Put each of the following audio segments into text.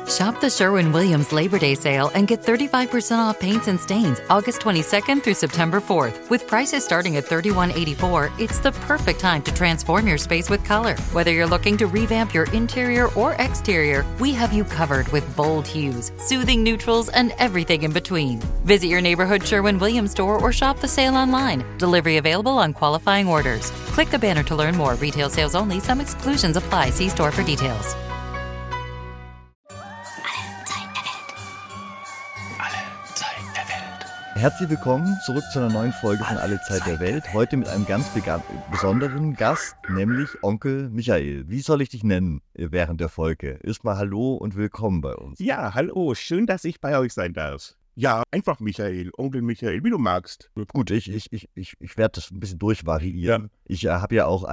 Shop the Sherwin-Williams Labor Day sale and get 35% off paints and stains August 22nd through September 4th. With prices starting at $31.84, it's the perfect time to transform your space with color. Whether you're looking to revamp your interior or exterior, we have you covered with bold hues, soothing neutrals, and everything in between. Visit your neighborhood Sherwin-Williams store or shop the sale online. Delivery available on qualifying orders. Click the banner to learn more. Retail sales only. Some exclusions apply. See store for details. Herzlich willkommen zurück zu einer neuen Folge von Alle Zeit der Welt. Heute mit einem ganz besonderen Gast, nämlich Onkel Michael. Wie soll ich dich nennen während der Folge? Erstmal hallo und willkommen bei uns. Ja, hallo, schön, dass ich bei euch sein darf. Ja, einfach Michael, Onkel Michael, wie du magst. Gut, ich werde das ein bisschen durchvariieren. Ja. Ich habe ja auch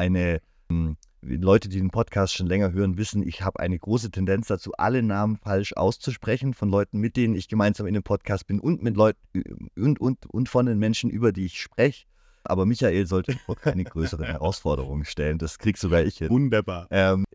Leute, die den Podcast schon länger hören, wissen, ich habe eine große Tendenz dazu, alle Namen falsch auszusprechen von Leuten, mit denen ich gemeinsam in dem Podcast bin und mit Leuten und von den Menschen, über die ich spreche. Aber Michael sollte keine größeren Herausforderungen stellen. Das krieg sogar ich hin. Wunderbar.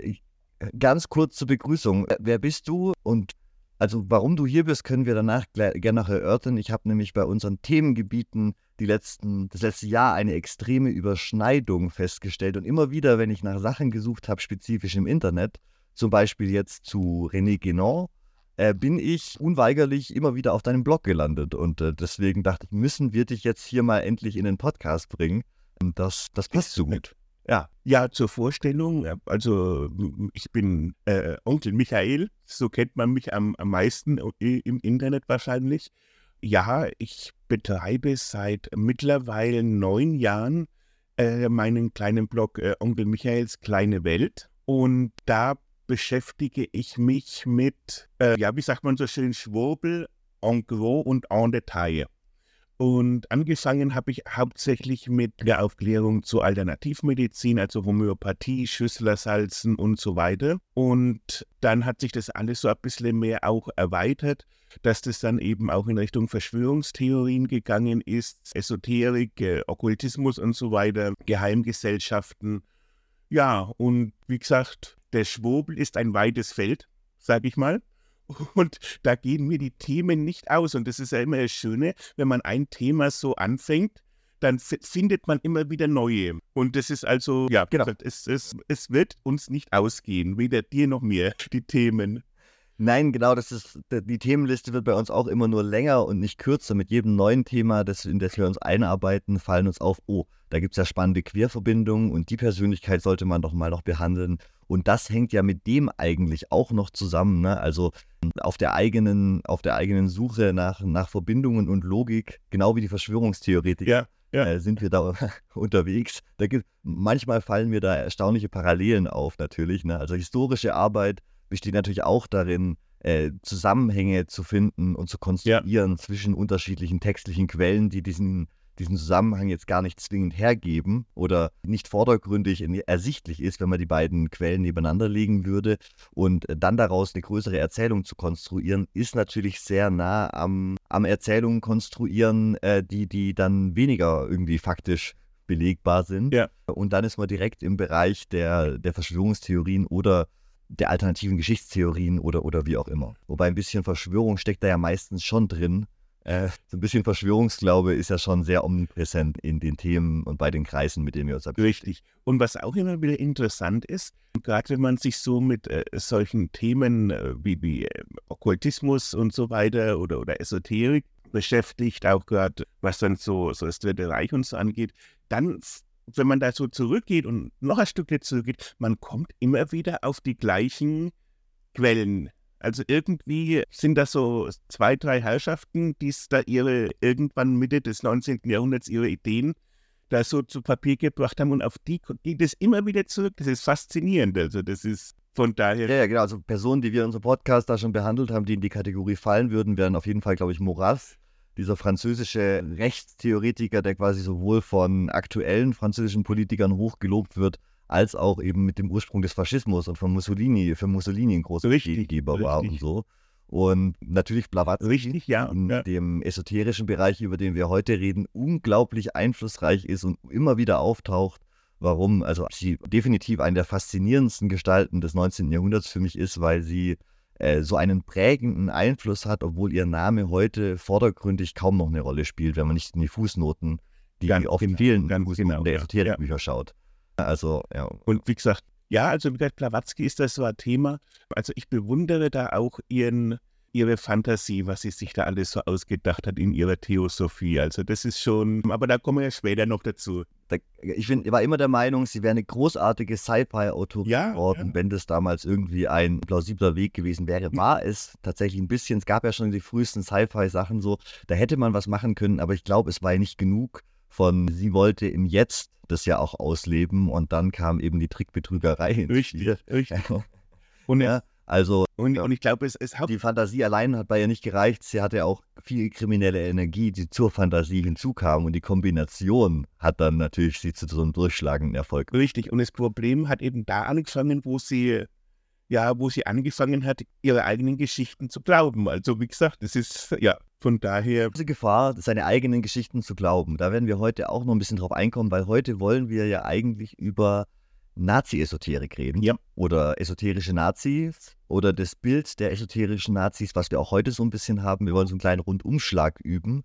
Ganz kurz zur Begrüßung. Wer bist du und also warum du hier bist, können wir danach gerne noch erörtern. Ich habe nämlich bei unseren Themengebieten das letzte Jahr eine extreme Überschneidung festgestellt. Und immer wieder, wenn ich nach Sachen gesucht habe, spezifisch im Internet, zum Beispiel jetzt zu René Guénon, bin ich unweigerlich immer wieder auf deinem Blog gelandet. Und deswegen dachte ich, müssen wir dich jetzt hier mal endlich in den Podcast bringen. Das passt so gut. Ja, zur Vorstellung, also ich bin Onkel Michael, so kennt man mich am meisten im Internet wahrscheinlich. Ja, ich betreibe seit mittlerweile 9 Jahren meinen kleinen Blog Onkel Michaels kleine Welt und da beschäftige ich mich mit, wie sagt man so schön, Schwurbel, en gros und en Detail. Und angefangen habe ich hauptsächlich mit der Aufklärung zur Alternativmedizin, also Homöopathie, Schüsslersalzen und so weiter. Und dann hat sich das alles so ein bisschen mehr auch erweitert, dass das dann eben auch in Richtung Verschwörungstheorien gegangen ist, Esoterik, Okkultismus und so weiter, Geheimgesellschaften. Ja, und wie gesagt, der Schwurbel ist ein weites Feld, sage ich mal. Und da gehen mir die Themen nicht aus. Und das ist ja immer das Schöne, wenn man ein Thema so anfängt, dann findet man immer wieder neue. Und das ist also, ja, genau. Es wird uns nicht ausgehen, weder dir noch mir, die Themen. Nein, genau, die Themenliste wird bei uns auch immer nur länger und nicht kürzer. Mit jedem neuen Thema, in das wir uns einarbeiten, fallen uns auf, da gibt es ja spannende Querverbindungen und die Persönlichkeit sollte man doch mal noch behandeln. Und das hängt ja mit dem eigentlich auch noch zusammen, ne? Also auf der eigenen Suche nach Verbindungen und Logik, genau wie die Verschwörungstheoretiker, sind wir da unterwegs. Manchmal fallen mir da erstaunliche Parallelen auf natürlich, ne? Also historische Arbeit besteht natürlich auch darin, Zusammenhänge zu finden und zu konstruieren zwischen unterschiedlichen textlichen Quellen, die diesen Zusammenhang jetzt gar nicht zwingend hergeben oder nicht vordergründig ersichtlich ist, wenn man die beiden Quellen nebeneinander legen würde. Und dann daraus eine größere Erzählung zu konstruieren, ist natürlich sehr nah am Erzählungen konstruieren, die dann weniger irgendwie faktisch belegbar sind. Ja. Und dann ist man direkt im Bereich der Verschwörungstheorien oder der alternativen Geschichtstheorien oder wie auch immer. Wobei ein bisschen Verschwörung steckt da ja meistens schon drin. So ein bisschen Verschwörungsglaube ist ja schon sehr omnipräsent in den Themen und bei den Kreisen, mit denen wir uns beschäftigen. Richtig. Und was auch immer wieder interessant ist, gerade wenn man sich so mit solchen Themen wie Okkultismus und so weiter oder Esoterik beschäftigt, auch gerade was dann so das Dritte Reich und so angeht, dann, wenn man da so zurückgeht und noch ein Stückchen zurückgeht, man kommt immer wieder auf die gleichen Quellen. Also irgendwie sind das so 2, 3 Herrschaften, die da irgendwann Mitte des 19. Jahrhunderts ihre Ideen da so zu Papier gebracht haben und auf die geht es immer wieder zurück. Das ist faszinierend. Also das ist von daher... Ja, genau. Also Personen, die wir in unserem Podcast da schon behandelt haben, die in die Kategorie fallen würden, wären auf jeden Fall, glaube ich, Maurras, dieser französische Rechtstheoretiker, der quasi sowohl von aktuellen französischen Politikern hochgelobt wird, als auch eben mit dem Ursprung des Faschismus und für Mussolini ein großer Ideengeber war und so. Und natürlich Blavatsky in dem esoterischen Bereich, über den wir heute reden, unglaublich einflussreich ist und immer wieder auftaucht. Warum? Also sie definitiv eine der faszinierendsten Gestalten des 19. Jahrhunderts für mich ist, weil sie so einen prägenden Einfluss hat, obwohl ihr Name heute vordergründig kaum noch eine Rolle spielt, wenn man nicht in die Fußnoten, die oft fehlen, Fußnoten der Esoterikbücher schaut. Also, ja. Und wie gesagt, also mit Blavatsky ist das so ein Thema. Also ich bewundere da auch ihre Fantasie, was sie sich da alles so ausgedacht hat in ihrer Theosophie. Also das ist schon, aber da kommen wir ja später noch dazu. Ich war immer der Meinung, sie wäre eine großartige Sci-Fi-Autorin geworden, wenn das damals irgendwie ein plausibler Weg gewesen wäre. War es tatsächlich ein bisschen, es gab ja schon die frühesten Sci-Fi-Sachen so, da hätte man was machen können, aber ich glaube, es war nicht genug sie wollte im Jetzt das ja auch ausleben und dann kam eben die Trickbetrügerei ins Spiel. Richtig. Und und ich glaube, es hat die Fantasie allein hat bei ihr nicht gereicht. Sie hatte auch viel kriminelle Energie, die zur Fantasie hinzukam. Und die Kombination hat dann natürlich sie zu so einem durchschlagenden Erfolg. Richtig. Und das Problem hat eben da angefangen, wo sie angefangen hat, ihre eigenen Geschichten zu glauben. Also wie gesagt, das ist, von daher... Diese Gefahr, seine eigenen Geschichten zu glauben, da werden wir heute auch noch ein bisschen drauf einkommen, weil heute wollen wir ja eigentlich über Nazi-Esoterik reden oder esoterische Nazis oder das Bild der esoterischen Nazis, was wir auch heute so ein bisschen haben. Wir wollen so einen kleinen Rundumschlag üben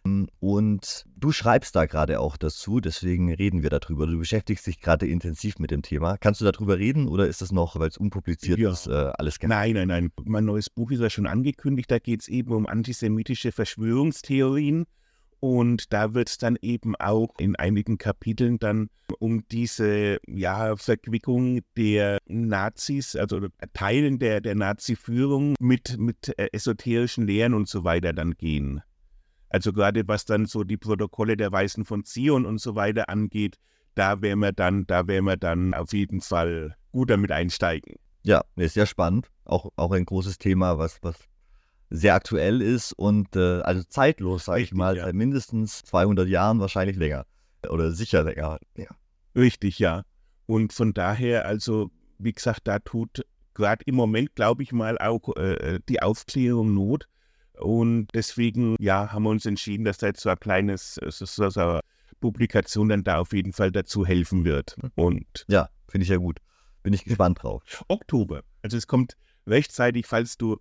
und du schreibst da gerade auch dazu, deswegen reden wir darüber. Du beschäftigst dich gerade intensiv mit dem Thema. Kannst du darüber reden oder ist das noch, weil es unpubliziert ist, alles geheim? Nein. Mein neues Buch ist ja schon angekündigt, da geht es eben um antisemitische Verschwörungstheorien. Und da wird es dann eben auch in einigen Kapiteln dann um diese Verquickung der Nazis, also Teilen der Nazi-Führung mit esoterischen Lehren und so weiter dann gehen. Also gerade was dann so die Protokolle der Weisen von Zion und so weiter angeht, da werden wir dann auf jeden Fall gut damit einsteigen. Ja, ist sehr spannend. Auch ein großes Thema, was sehr aktuell ist und also zeitlos, sage ich mal, seit mindestens 200 Jahren, wahrscheinlich länger oder sicher länger. Ja. Richtig, ja. Und von daher, also wie gesagt, da tut gerade im Moment, glaube ich mal, auch die Aufklärung Not. Und deswegen, haben wir uns entschieden, dass da jetzt so ein kleines Publikation dann da auf jeden Fall dazu helfen wird. Und ja, finde ich ja gut. Bin ich gespannt drauf. Oktober. Also es kommt rechtzeitig, falls du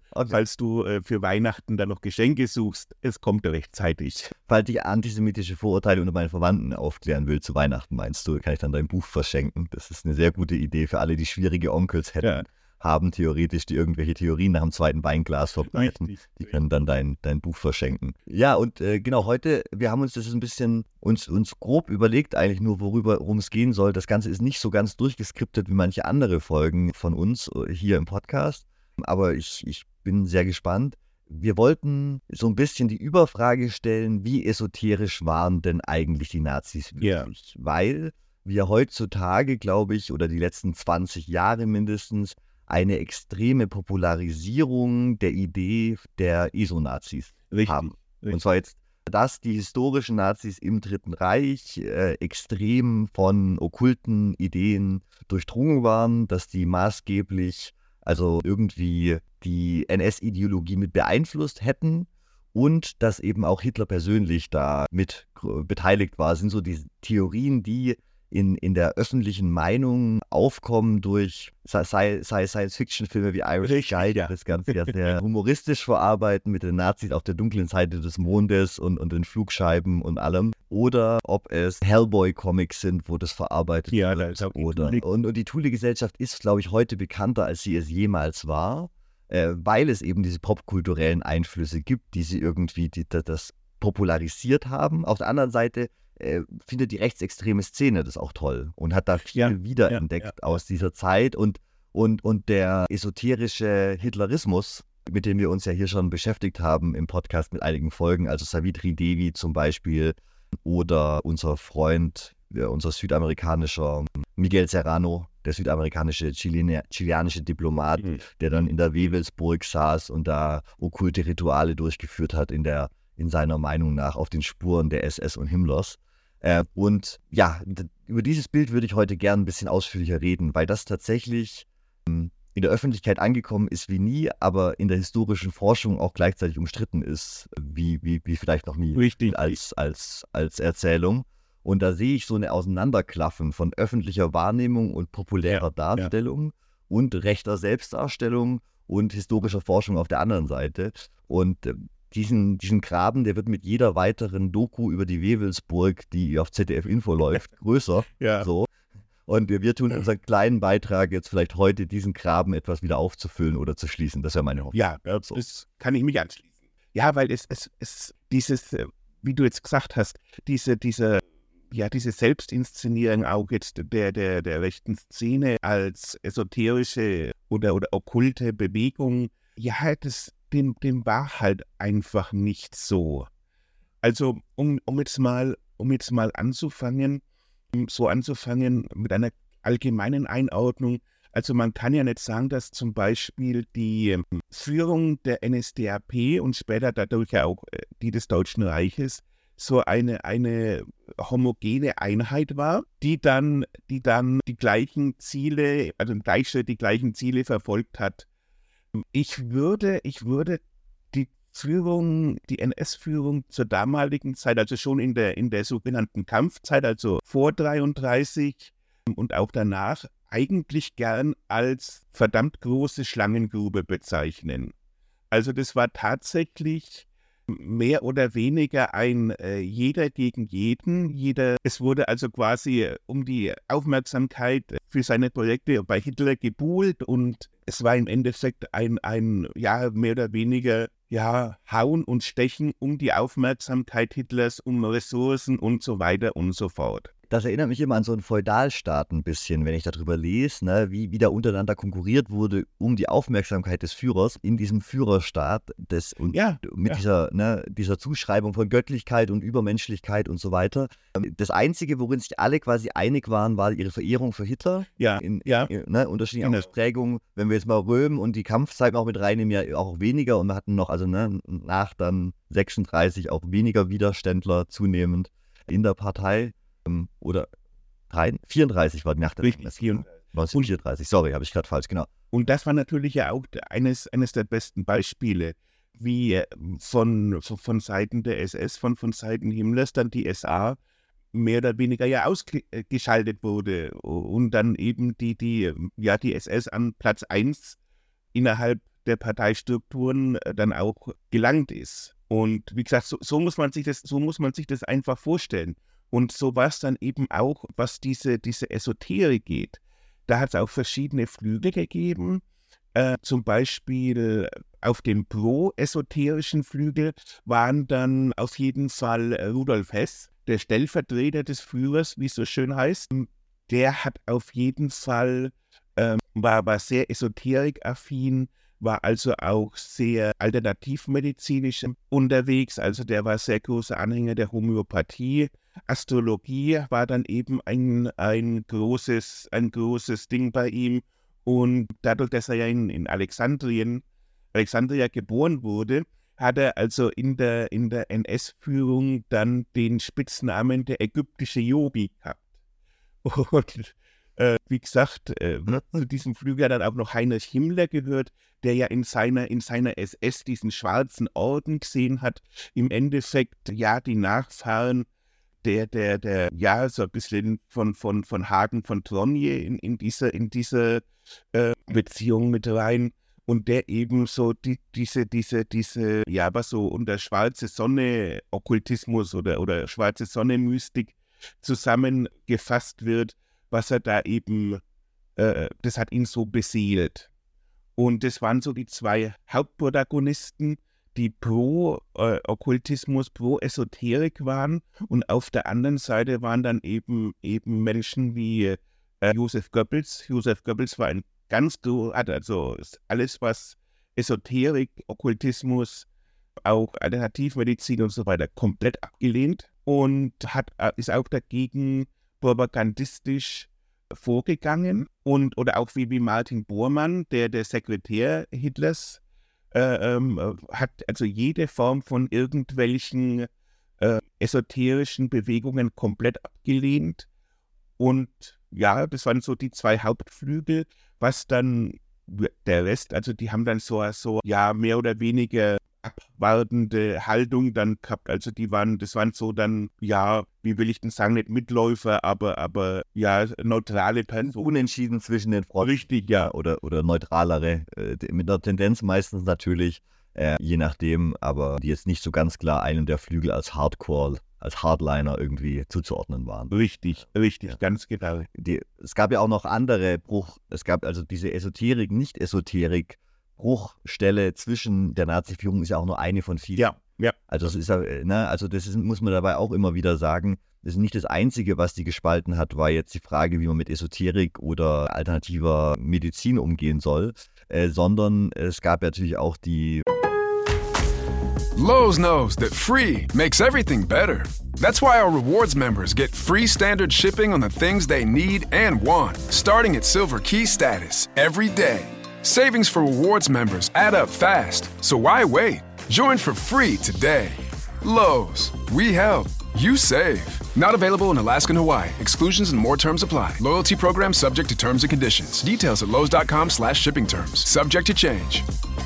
für Weihnachten dann noch Geschenke suchst. Es kommt rechtzeitig. Falls ich antisemitische Vorurteile unter meinen Verwandten aufklären will zu Weihnachten, meinst du, kann ich dann dein Buch verschenken? Das ist eine sehr gute Idee für alle, die schwierige Onkels haben, theoretisch, die irgendwelche Theorien nach dem zweiten Weinglas verbreiten. Die können dann dein Buch verschenken. Ja, und genau, heute, wir haben uns das ein bisschen uns grob überlegt, eigentlich nur, worum es gehen soll. Das Ganze ist nicht so ganz durchgeskriptet wie manche andere Folgen von uns hier im Podcast. Aber ich bin sehr gespannt. Wir wollten so ein bisschen die Überfrage stellen, wie esoterisch waren denn eigentlich die Nazis wirklich? Weil wir heutzutage, glaube ich, oder die letzten 20 Jahre mindestens, eine extreme Popularisierung der Idee der ESO-Nazis haben. Und zwar jetzt, dass die historischen Nazis im Dritten Reich extrem von okkulten Ideen durchdrungen waren, dass die maßgeblich irgendwie die NS-Ideologie mit beeinflusst hätten und dass eben auch Hitler persönlich da mit beteiligt war, sind so die Theorien, die in der öffentlichen Meinung aufkommen durch sei Science-Fiction-Filme wie Irish Sky, die das Ganze ja sehr humoristisch verarbeiten mit den Nazis auf der dunklen Seite des Mondes und den Flugscheiben und allem. Oder ob es Hellboy-Comics sind, wo das verarbeitet wird. Und die Thule-Gesellschaft ist, glaube ich, heute bekannter, als sie es jemals war, weil es eben diese popkulturellen Einflüsse gibt, die sie irgendwie das popularisiert haben. Auf der anderen Seite findet die rechtsextreme Szene das auch toll und hat da viel wiederentdeckt aus dieser Zeit und der esoterische Hitlerismus, mit dem wir uns ja hier schon beschäftigt haben im Podcast mit einigen Folgen, also Savitri Devi zum Beispiel oder unser Freund, unser südamerikanischer Miguel Serrano, der südamerikanische chilianische Diplomat, der dann in der Wewelsburg saß und da okkulte Rituale durchgeführt hat in seiner Meinung nach auf den Spuren der SS und Himmlers. Und ja, über dieses Bild würde ich heute gerne ein bisschen ausführlicher reden, weil das tatsächlich in der Öffentlichkeit angekommen ist wie nie, aber in der historischen Forschung auch gleichzeitig umstritten ist, wie vielleicht noch nie. Richtig. Als Erzählung. Und da sehe ich so eine Auseinanderklaffen von öffentlicher Wahrnehmung und populärer Darstellung und rechter Selbstdarstellung und historischer Forschung auf der anderen Seite. Und diesen Graben, der wird mit jeder weiteren Doku über die Wewelsburg, die auf ZDF Info läuft, größer. Ja. So. Und wir tun unseren kleinen Beitrag jetzt vielleicht heute, diesen Graben etwas wieder aufzufüllen oder zu schließen. Das wäre meine Hoffnung. Ja, das kann ich mich anschließen. Ja, weil es dieses, wie du jetzt gesagt hast, diese Selbstinszenierung auch jetzt der rechten Szene als esoterische oder okkulte Bewegung, ja, dem war halt einfach nicht so. Also, um jetzt mal anzufangen mit einer allgemeinen Einordnung. Also man kann ja nicht sagen, dass zum Beispiel die Führung der NSDAP und später dadurch ja auch die des Deutschen Reiches so eine homogene Einheit war, die dann die gleichen Ziele, also im Gleichschritt die gleichen Ziele verfolgt hat. Ich würde die NS-Führung zur damaligen Zeit, also schon in der sogenannten Kampfzeit, also vor 1933 und auch danach, eigentlich gern als verdammt große Schlangengrube bezeichnen. Also das war tatsächlich mehr oder weniger ein jeder gegen jeden. Es wurde also quasi um die Aufmerksamkeit für seine Projekte bei Hitler gebuhlt und es war im Endeffekt ein mehr oder weniger Hauen und Stechen um die Aufmerksamkeit Hitlers, um Ressourcen und so weiter und so fort. Das erinnert mich immer an so einen Feudalstaat ein bisschen, wenn ich darüber lese, ne, wie da untereinander konkurriert wurde um die Aufmerksamkeit des Führers in diesem Führerstaat dieser Zuschreibung von Göttlichkeit und Übermenschlichkeit und so weiter. Das Einzige, worin sich alle quasi einig waren, war ihre Verehrung für Hitler. Unterschiedliche Ausprägungen. Wenn wir jetzt mal Röhm und die Kampfzeit noch mit reinnehmen, ja auch weniger. Und wir hatten noch, nach dann 36 auch weniger Widerständler zunehmend in der Partei. Oder 34 war die Nacht der Richtig, 1934, sorry, habe ich gerade falsch, genau. Und das war natürlich ja auch eines der besten Beispiele, wie von Seiten der SS, von Seiten Himmlers dann die SA mehr oder weniger ja ausgeschaltet wurde und dann eben die SS an Platz 1 innerhalb der Parteistrukturen dann auch gelangt ist. Und wie gesagt, so muss man sich das einfach vorstellen. Und so war es dann eben auch, was diese Esoterik geht. Da hat es auch verschiedene Flügel gegeben. Zum Beispiel auf dem pro-esoterischen Flügel waren dann auf jeden Fall Rudolf Hess, der Stellvertreter des Führers, wie es so schön heißt. Der hat auf jeden Fall, war sehr esoterikaffin, war also auch sehr alternativmedizinisch unterwegs. Also der war sehr großer Anhänger der Homöopathie. Astrologie war dann eben ein großes Ding bei ihm. Und dadurch, dass er ja in Alexandria geboren wurde, hat er also in der NS-Führung dann den Spitznamen der ägyptische Yogi gehabt. Und wie gesagt, zu diesem Flügel hat dann auch noch Heinrich Himmler gehört, der ja in seiner SS diesen schwarzen Orden gesehen hat. Im Endeffekt, ja, die Nachfahren der so ein bisschen von Hagen von Tronje in diese Beziehung mit rein. Und der eben so was so unter schwarze Sonne Okkultismus oder schwarze Sonne Mystik zusammengefasst wird, was er da eben, das hat ihn so beseelt. Und das waren so die zwei Hauptprotagonisten, die pro Okkultismus, pro Esoterik waren. Und auf der anderen Seite waren dann eben Menschen wie Josef Goebbels. Josef Goebbels war hat also alles, was Esoterik, Okkultismus, auch Alternativmedizin und so weiter komplett abgelehnt und ist auch dagegen propagandistisch vorgegangen oder auch wie Martin Bormann, der Sekretär Hitlers, hat also jede Form von irgendwelchen esoterischen Bewegungen komplett abgelehnt. Und ja, das waren so die zwei Hauptflügel, was dann der Rest, also die haben dann so mehr oder weniger abwartende Haltung dann gehabt. Also das waren so dann, ja, wie will ich denn sagen, nicht Mitläufer, aber ja, neutrale Personen. Unentschieden zwischen den Fronten. Richtig, ja. Oder neutralere, mit einer Tendenz meistens natürlich, je nachdem, aber die jetzt nicht so ganz klar einem der Flügel als Hardcore, als Hardliner irgendwie zuzuordnen waren. Richtig, Ja. ganz genau. Es gab ja auch noch andere es gab also diese Esoterik, Nicht-Esoterik, Bruchstelle zwischen der Nazi-Führung ist ja auch nur eine von vielen. Ja. Also das ist ja, also muss man dabei auch immer wieder sagen, das ist nicht das Einzige, was die gespalten hat, war jetzt die Frage, wie man mit Esoterik oder alternativer Medizin umgehen soll, sondern es gab ja natürlich auch die... Lowe's knows that free makes everything better. That's why our rewards members get free standard shipping on the things they need and want, starting at Silver Key status every day. Savings for rewards members add up fast, so why wait? Join for free today. Lowe's, we help, you save. Not available in Alaska and Hawaii. Exclusions and more terms apply. Loyalty program subject to terms and conditions. Details at lowes.com/shipping terms. Subject to change.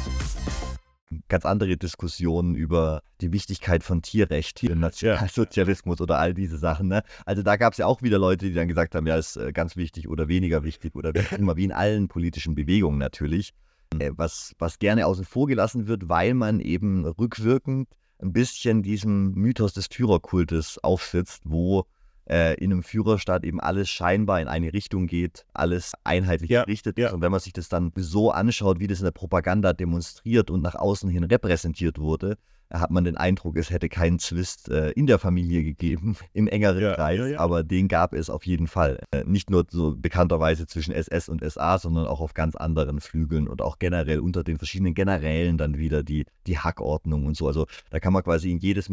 Ganz andere Diskussionen über die Wichtigkeit von Tierrecht, Nationalsozialismus oder all diese Sachen. Ne? Also da gab es ja auch wieder Leute, die dann gesagt haben, ja, ist ganz wichtig oder weniger wichtig oder immer wie in allen politischen Bewegungen natürlich. Was gerne außen vor gelassen wird, weil man eben rückwirkend ein bisschen diesem Mythos des Führerkultes aufsitzt, wo in einem Führerstaat eben alles scheinbar in eine Richtung geht, alles einheitlich gerichtet ist. Und wenn man sich das dann so anschaut, wie das in der Propaganda demonstriert und nach außen hin repräsentiert wurde, hat man den Eindruck, es hätte keinen Zwist in der Familie gegeben, im engeren Kreis, aber den gab es auf jeden Fall. Nicht nur so bekannterweise zwischen SS und SA, sondern auch auf ganz anderen Flügeln und auch generell unter den verschiedenen Generälen dann wieder die Hackordnung und so. Also da kann man quasi in jedes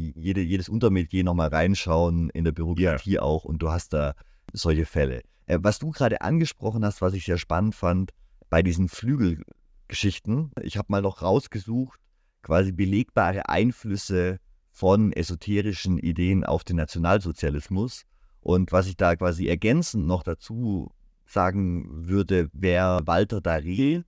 Untermetier nochmal reinschauen, in der Bürokratie auch, und du hast da solche Fälle. Was du gerade angesprochen hast, was ich sehr spannend fand, bei diesen Flügelgeschichten, ich habe mal noch rausgesucht, quasi belegbare Einflüsse von esoterischen Ideen auf den Nationalsozialismus. Und was ich da quasi ergänzend noch dazu sagen würde, wäre Walter Daré,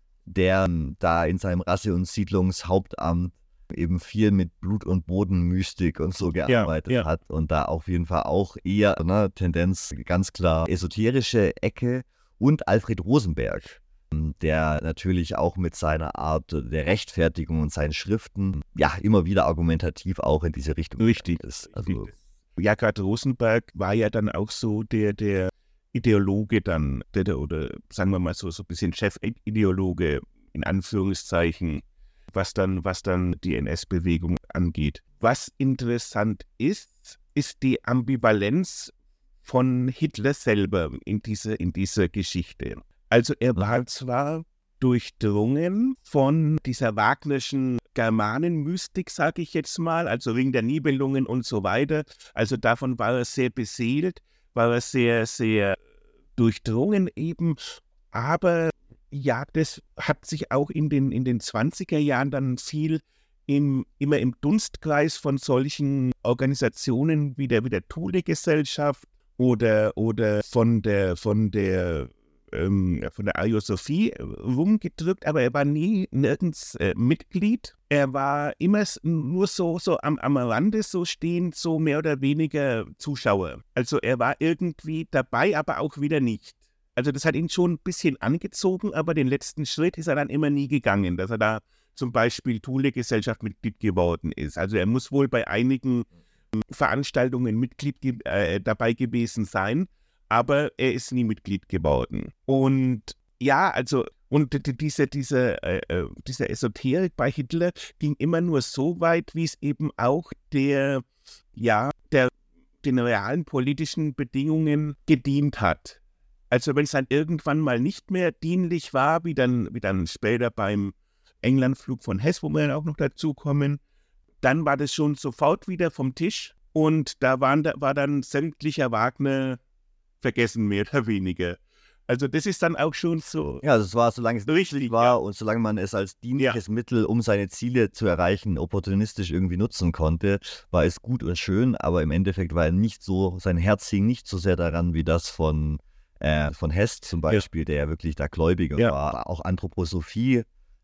der da in seinem Rasse- und Siedlungshauptamt eben viel mit Blut- und Bodenmystik und so gearbeitet hat und da auf jeden Fall auch eher Tendenz ganz klar esoterische Ecke, und Alfred Rosenberg, der natürlich auch mit seiner Art der Rechtfertigung und seinen Schriften immer wieder argumentativ auch in diese Richtung ist. Also, ja, gerade Rosenberg war ja dann auch so der Ideologe dann, oder sagen wir mal so ein bisschen Chefideologe in Anführungszeichen, was dann die NS-Bewegung angeht. Was interessant ist die Ambivalenz von Hitler selber in dieser Geschichte. Also er war zwar durchdrungen von dieser Wagnerschen Germanenmystik, sage ich jetzt mal, also wegen der Nibelungen und so weiter. Also davon war er sehr beseelt, war er sehr, sehr durchdrungen eben. Aber ja, das hat sich auch in den 20er Jahren dann viel immer im Dunstkreis von solchen Organisationen wie der Thule-Gesellschaft oder von der Ariosophie rumgedrückt, aber er war nirgends Mitglied. Er war immer nur so am Rande so stehend, so mehr oder weniger Zuschauer. Also er war irgendwie dabei, aber auch wieder nicht. Also das hat ihn schon ein bisschen angezogen, aber den letzten Schritt ist er dann immer nie gegangen, dass er da zum Beispiel Thule-Gesellschaft Mitglied geworden ist. Also er muss wohl bei einigen Veranstaltungen Mitglied dabei gewesen sein, aber er ist nie Mitglied geworden. Und ja, also diese Esoterik bei Hitler ging immer nur so weit, wie es eben auch den realen politischen Bedingungen gedient hat. Also wenn es dann irgendwann mal nicht mehr dienlich war, wie dann später beim Englandflug von Hess, wo wir dann auch noch dazu kommen, dann war das schon sofort wieder vom Tisch und da war dann sämtlicher Wagner vergessen, mehr oder weniger. Also das ist dann auch schon so. Ja, das war, solange es richtig war und solange man es als dienliches Mittel, um seine Ziele zu erreichen, opportunistisch irgendwie nutzen konnte, war es gut und schön, aber im Endeffekt war er nicht so, sein Herz hing nicht so sehr daran wie das von Hess zum Beispiel, der ja wirklich da Gläubiger war. Auch Anthroposophie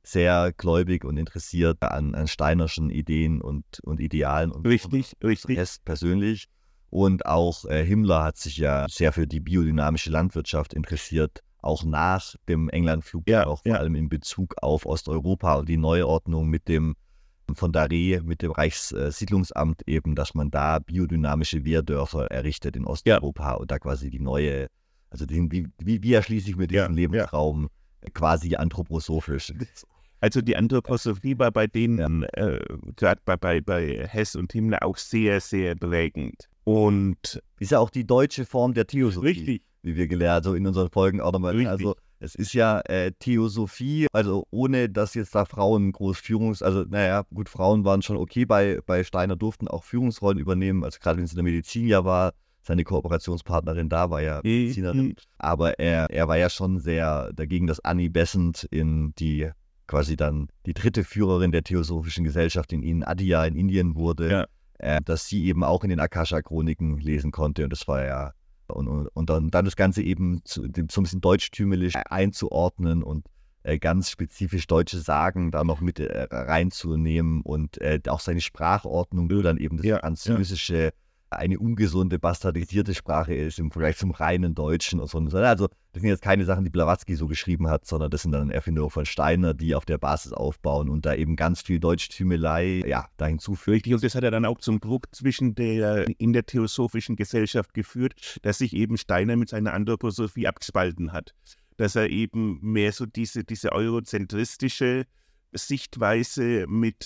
sehr gläubig und interessiert an Steinerschen Ideen und Idealen. Und Richtig. Hess persönlich. Und auch Himmler hat sich ja sehr für die biodynamische Landwirtschaft interessiert, auch nach dem Englandflug, auch vor allem in Bezug auf Osteuropa und die Neuordnung mit dem von Daré, mit dem Reichssiedlungsamt eben, dass man da biodynamische Wehrdörfer errichtet in Osteuropa und da quasi die neue, also wie erschließe ich mir diesen Lebensraum quasi anthroposophisch. Also die Anthroposophie war bei denen, gerade bei Hess und Himmler, auch sehr, sehr prägend. Und ist ja auch die deutsche Form der Theosophie, richtig, wie wir gelernt, so in unseren Folgen auch nochmal. Richtig. Also es ist ja Theosophie, also ohne dass jetzt da Frauen groß also naja, gut, Frauen waren schon okay, bei Steiner durften auch Führungsrollen übernehmen, also gerade wenn es in der Medizin ja war, seine Kooperationspartnerin da war ja Medizinerin, aber er war ja schon sehr dagegen, dass Annie Besant quasi dann die dritte Führerin der Theosophischen Gesellschaft in Adyar in Indien wurde, dass sie eben auch in den Akasha-Chroniken lesen konnte und das war ja und dann das Ganze eben so ein bisschen deutschtümelisch einzuordnen und ganz spezifisch deutsche Sagen da noch mit reinzunehmen und auch seine Sprachordnung, wo dann eben das Französische eine ungesunde, bastardisierte Sprache ist im Vergleich zum reinen Deutschen und so. Also das sind jetzt keine Sachen, die Blavatsky so geschrieben hat, sondern das sind dann Erfindungen von Steiner, die auf der Basis aufbauen und da eben ganz viel Deutschtümelei da hinzufügt. Und das hat er dann auch zum Druck in der Theosophischen Gesellschaft geführt, dass sich eben Steiner mit seiner Anthroposophie abgespalten hat. Dass er eben mehr so diese eurozentristische Sichtweise mit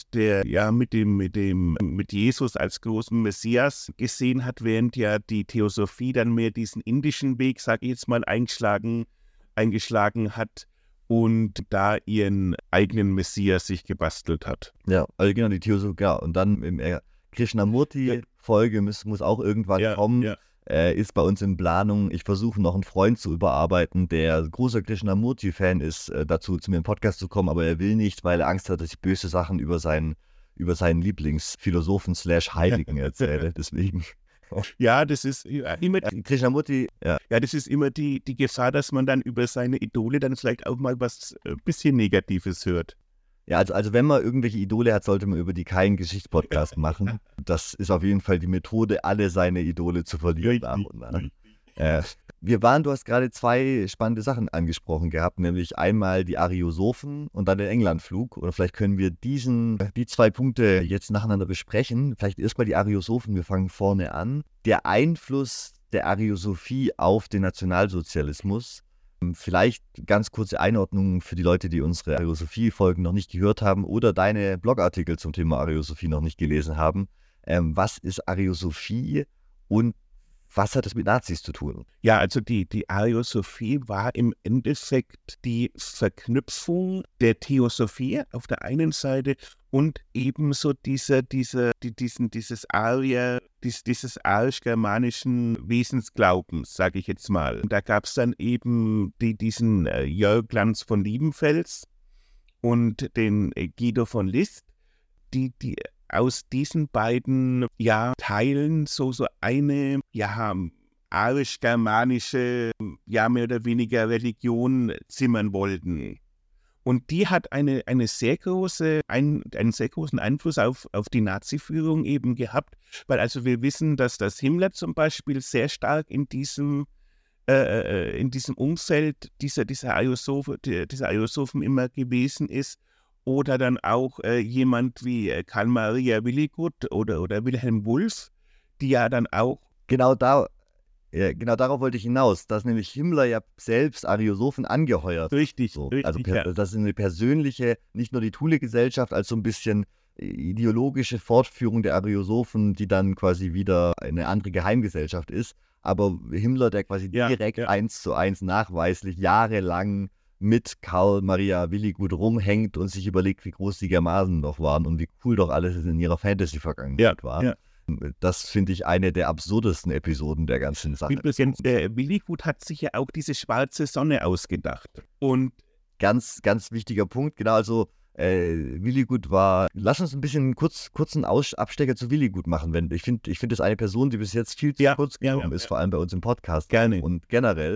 Jesus als großen Messias gesehen hat, während ja die Theosophie dann mehr diesen indischen Weg, sage ich jetzt mal, eingeschlagen hat und da ihren eigenen Messias sich gebastelt hat. Ja, also genau, die Theosophie, und dann im Krishnamurti-Folge muss auch irgendwann kommen. Ja. Ist bei uns in Planung. Ich versuche noch einen Freund zu überarbeiten, der großer Krishnamurti-Fan ist, dazu zu mir im Podcast zu kommen, aber er will nicht, weil er Angst hat, dass ich böse Sachen über seinen Lieblingsphilosophen /Heiligen erzähle. Deswegen. Ja, das ist immer Krishnamurti. Ja, das ist immer die Gefahr, dass man dann über seine Idole dann vielleicht auch mal was bisschen Negatives hört. Ja, also wenn man irgendwelche Idole hat, sollte man über die keinen Geschichtspodcast machen. Das ist auf jeden Fall die Methode, alle seine Idole zu verlieren. Du hast gerade zwei spannende Sachen angesprochen gehabt, nämlich einmal die Ariosophen und dann den Englandflug. Oder vielleicht können wir die zwei Punkte jetzt nacheinander besprechen. Vielleicht erstmal die Ariosophen, wir fangen vorne an. Der Einfluss der Ariosophie auf den Nationalsozialismus. Vielleicht ganz kurze Einordnung für die Leute, die unsere Ariosophie-Folgen noch nicht gehört haben oder deine Blogartikel zum Thema Ariosophie noch nicht gelesen haben. Was ist Ariosophie und was hat es mit Nazis zu tun? Ja, also die Ariosophie war im Endeffekt die Verknüpfung der Theosophie auf der einen Seite und ebenso dieses arisch-germanischen Wesensglaubens, sage ich jetzt mal. Und da gab es dann eben diesen Jörg Lanz von Liebenfels und den Guido von List, die aus diesen beiden Teilen so eine arisch-germanische, mehr oder weniger Religion zimmern wollten. Und die hat einen sehr großen Einfluss auf die Nazi-Führung eben gehabt, weil also wir wissen, dass das Himmler zum Beispiel sehr stark in diesem Umfeld dieser Ariosophen immer gewesen ist. Oder dann auch jemand wie Karl Maria Willigut oder Wilhelm Wulff, die ja dann auch... Genau darauf wollte ich hinaus, dass nämlich Himmler ja selbst Ariosophen angeheuert. Richtig, so. Richtig. Also das ist eine persönliche, nicht nur die Thule-Gesellschaft, als so ein bisschen ideologische Fortführung der Ariosophen, die dann quasi wieder eine andere Geheimgesellschaft ist. Aber Himmler, der quasi direkt 1:1 nachweislich jahrelang mit Karl Maria Willigut rumhängt und sich überlegt, wie groß die Germanen noch waren und wie cool doch alles in ihrer Fantasy-Vergangenheit war. Ja. Das finde ich eine der absurdesten Episoden der ganzen Sache. Übrigens, der Willigut hat sich ja auch diese schwarze Sonne ausgedacht. Und ganz, ganz wichtiger Punkt, genau, also Willigut war, lass uns ein bisschen kurzen Abstecher zu Willigut machen, ich finde das eine Person, die bis jetzt viel zu kurz gekommen ist, vor allem bei uns im Podcast. Gerne. Und generell,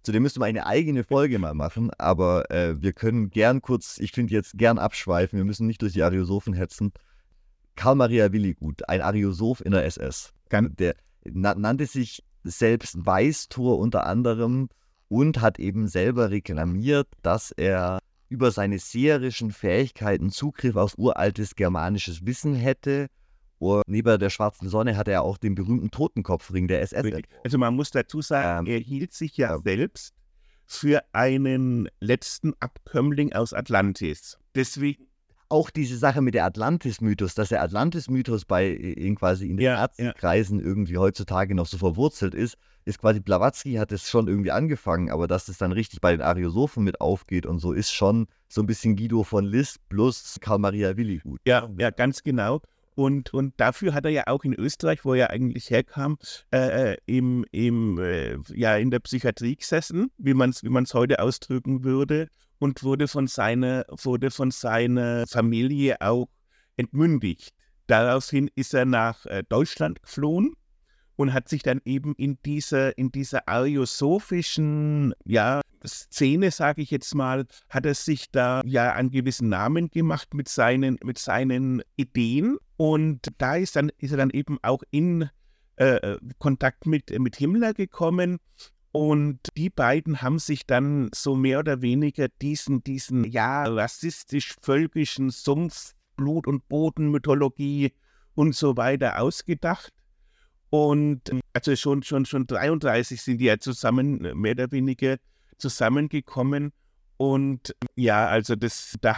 Zu dem müsste man eine eigene Folge mal machen, aber wir können gern kurz, ich finde jetzt gern abschweifen, wir müssen nicht durch die Ariosophen hetzen. Karl Maria Willigut, ein Ariosoph in der SS, der nannte sich selbst Weißtor unter anderem und hat eben selber reklamiert, dass er über seine seherischen Fähigkeiten Zugriff auf uraltes germanisches Wissen hätte. Und neben der schwarzen Sonne hat er auch den berühmten Totenkopfring der SS. Also man muss dazu sagen, er hielt sich ja selbst für einen letzten Abkömmling aus Atlantis. Deswegen auch diese Sache mit der Atlantis-Mythos, dass der Atlantis-Mythos quasi in den Ärztekreisen irgendwie heutzutage noch so verwurzelt ist quasi, Blavatsky hat es schon irgendwie angefangen, aber dass es dann richtig bei den Ariosophen mit aufgeht und so, ist schon so ein bisschen Guido von List plus Karl Maria Willigut. Ja, ganz genau. Und dafür hat er ja auch in Österreich, wo er eigentlich herkam, in der Psychiatrie gesessen, wie man es heute ausdrücken würde, und wurde von seiner Familie auch entmündigt. Daraufhin ist er nach Deutschland geflohen und hat sich dann eben in dieser ariosophischen Szene, sage ich jetzt mal, hat er sich da einen gewissen Namen gemacht mit seinen Ideen. Und da ist er dann eben auch in Kontakt mit Himmler gekommen. Und die beiden haben sich dann so mehr oder weniger diesen rassistisch-völkischen Sumpf, Blut- und Bodenmythologie und so weiter ausgedacht. Und also schon 33 sind die ja zusammen, mehr oder weniger zusammengekommen. Und ja, also da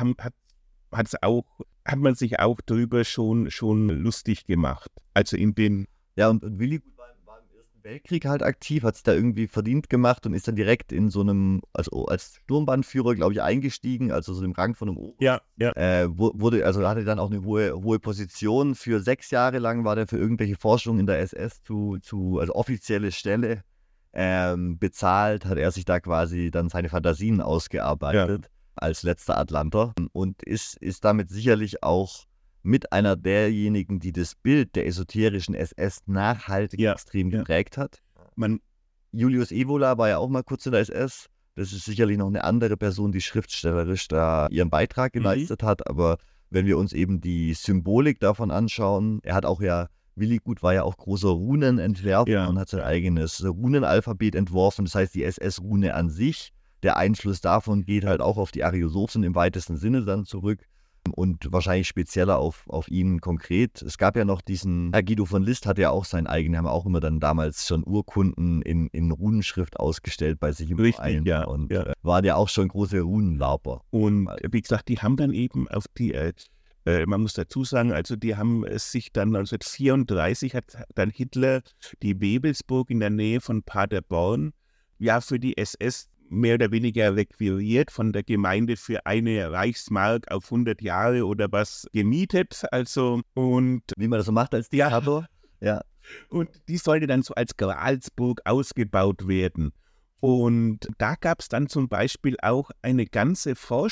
hat man sich auch drüber schon lustig gemacht. Also in den... Ja, und Willigut war im Ersten Weltkrieg halt aktiv, hat sich da irgendwie verdient gemacht und ist dann direkt in so einem, also als Sturmbannführer, glaube ich, eingestiegen, also so im Rang von einem Oberst. Ja. Hatte dann auch eine hohe Position. Für 6 Jahre lang war der für irgendwelche Forschungen in der SS also offizielle Stelle bezahlt, hat er sich da quasi dann seine Fantasien ausgearbeitet als letzter Atlanter und ist damit sicherlich auch mit einer derjenigen, die das Bild der esoterischen SS nachhaltig extrem geprägt hat. Julius Evola war ja auch mal kurz in der SS. Das ist sicherlich noch eine andere Person, die schriftstellerisch da ihren Beitrag geleistet hat. Aber wenn wir uns eben die Symbolik davon anschauen, Willigut war ja auch großer Runenentwerfer und hat sein eigenes Runenalphabet entworfen. Das heißt, die SS-Rune an sich, der Einfluss davon geht halt auch auf die Ariosophen im weitesten Sinne dann zurück. Und wahrscheinlich spezieller auf ihn konkret. Es gab ja noch Herr Guido von List hatte ja auch seinen eigenen, haben auch immer dann damals schon Urkunden in Runenschrift ausgestellt bei sich im Verein. Und waren ja auch schon große Runenlarper. Und wie gesagt, die haben dann eben auf die, man muss dazu sagen, also die haben sich dann 1934 hat dann Hitler die Wewelsburg in der Nähe von Paderborn für die SS mehr oder weniger requiriert, von der Gemeinde für 1 Reichsmark auf 100 Jahre oder was gemietet. Also, und wie man das so macht als Diktator. Ja. Und die sollte dann so als Gralsburg ausgebaut werden. Und da gab es dann zum Beispiel auch eine ganze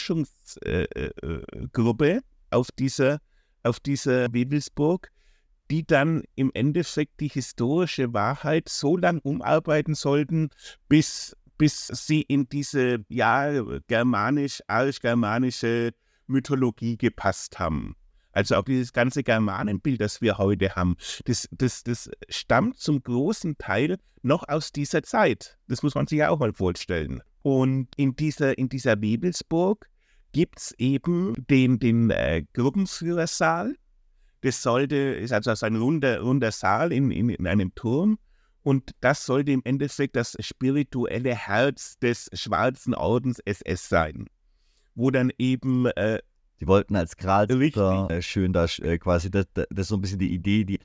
Forschungsgruppe auf dieser Wewelsburg, die dann im Endeffekt die historische Wahrheit so lang umarbeiten sollten, bis sie in diese archgermanische Mythologie gepasst haben. Also auch dieses ganze Germanenbild, das wir heute haben, das stammt zum großen Teil noch aus dieser Zeit. Das muss man sich ja auch mal vorstellen. Und in dieser Wewelsburg gibt es eben den Gruppenführersaal. Das ist also ein runder Saal in einem Turm. Und das sollte im Endeffekt das spirituelle Herz des Schwarzen Ordens SS sein. Wo dann eben... die wollten als Gralsritter schön da quasi, das ist so ein bisschen die Idee,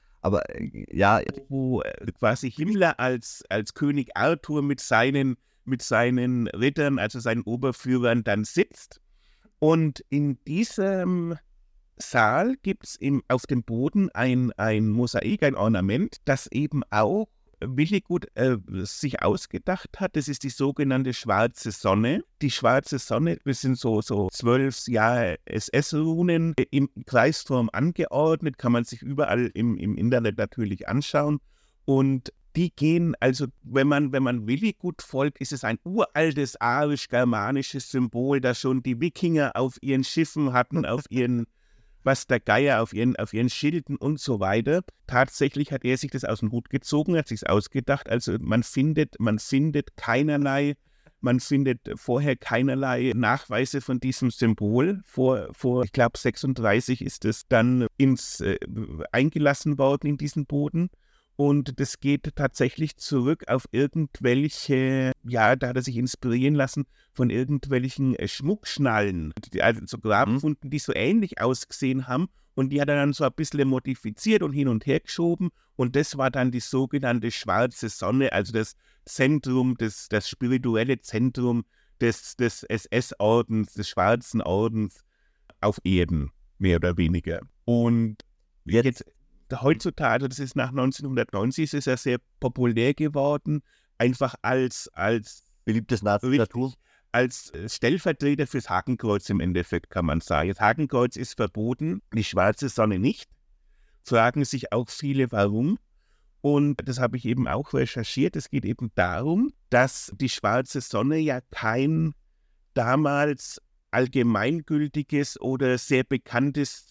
wo quasi Himmler als König Arthur mit seinen Rittern, also seinen Oberführern, dann sitzt. Und in diesem Saal gibt es auf dem Boden ein Mosaik, ein Ornament, das eben auch Willigut sich ausgedacht hat. Das ist die sogenannte Schwarze Sonne. Die Schwarze Sonne, das sind so 12 SS-Runen im Kreisform angeordnet, kann man sich überall im Internet natürlich anschauen. Und die gehen, also wenn man Willi gut folgt, ist es ein uraltes arisch-germanisches Symbol, das schon die Wikinger auf ihren Schiffen hatten, auf ihren, was der Geier, auf ihren Schilden und so weiter. Tatsächlich hat er sich das aus dem Hut gezogen, hat sich ausgedacht. Also man findet vorher keinerlei Nachweise von diesem Symbol. Vor ich glaube 36 ist es dann eingelassen worden in diesen Boden. Und das geht tatsächlich zurück auf irgendwelche, da hat er sich inspirieren lassen von irgendwelchen Schmuckschnallen, also Grabfunden, die so ähnlich ausgesehen haben. Und die hat er dann so ein bisschen modifiziert und hin und her geschoben. Und das war dann die sogenannte schwarze Sonne, also das Zentrum, das spirituelle Zentrum des SS-Ordens, des Schwarzen Ordens auf Erden, mehr oder weniger. Und jetzt heutzutage, das ist nach 1990, ist es ja sehr populär geworden, einfach als beliebtes Nazi-Tattoo. Als Stellvertreter fürs Hakenkreuz im Endeffekt, kann man sagen. Das Hakenkreuz ist verboten, die schwarze Sonne nicht. Fragen sich auch viele, warum. Und das habe ich eben auch recherchiert. Es geht eben darum, dass die schwarze Sonne ja kein damals allgemeingültiges oder sehr bekanntes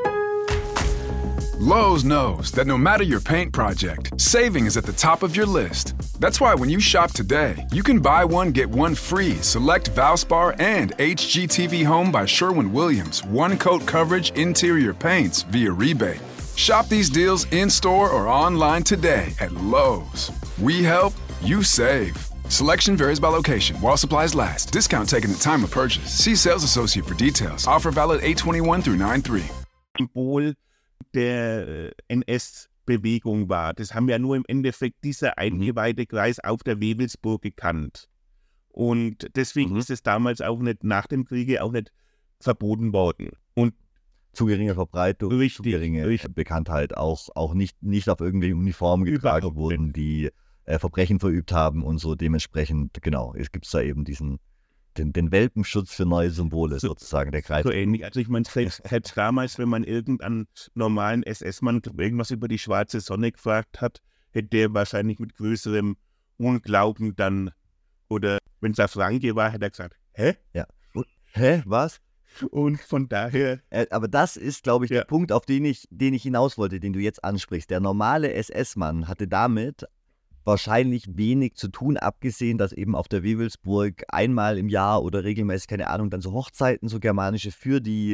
Lowe's knows that no matter your paint project, saving is at the top of your list. That's why when you shop today, you can buy one, get one free. Select Valspar and HGTV Home by Sherwin-Williams. One coat coverage interior paints via rebate. Shop these deals in-store or online today at Lowe's. We help, you save. Selection varies by location. While supplies last. Discount taken at time of purchase. See sales associate for details. Offer valid 8/21 through 9/3. Symbol der NS-Bewegung war. Das haben ja nur im Endeffekt dieser eingeweihte Kreis auf der Wewelsburg gekannt. Und deswegen ist es damals auch nicht, nach dem Kriege auch nicht verboten worden. Und zu geringe Verbreitung, zu geringe Bekanntheit, auch nicht auf irgendwelche Uniformen getragen wurden, die Verbrechen verübt haben und so dementsprechend, genau, es gibt da eben den Welpenschutz für neue Symbole sozusagen, der greift. So ähnlich, also ich meine, selbst damals, wenn man irgendeinen normalen SS-Mann irgendwas über die schwarze Sonne gefragt hat, hätte der wahrscheinlich mit größerem Unglauben dann, oder wenn es ein Franke war, hätte er gesagt, hä? Ja. Hä, was? Und von daher... aber das ist, glaube ich, der Punkt, auf den ich hinaus wollte, den du jetzt ansprichst. Der normale SS-Mann hatte damit wahrscheinlich wenig zu tun, abgesehen, dass eben auf der Wewelsburg einmal im Jahr oder regelmäßig, keine Ahnung, dann so Hochzeiten, so germanische für die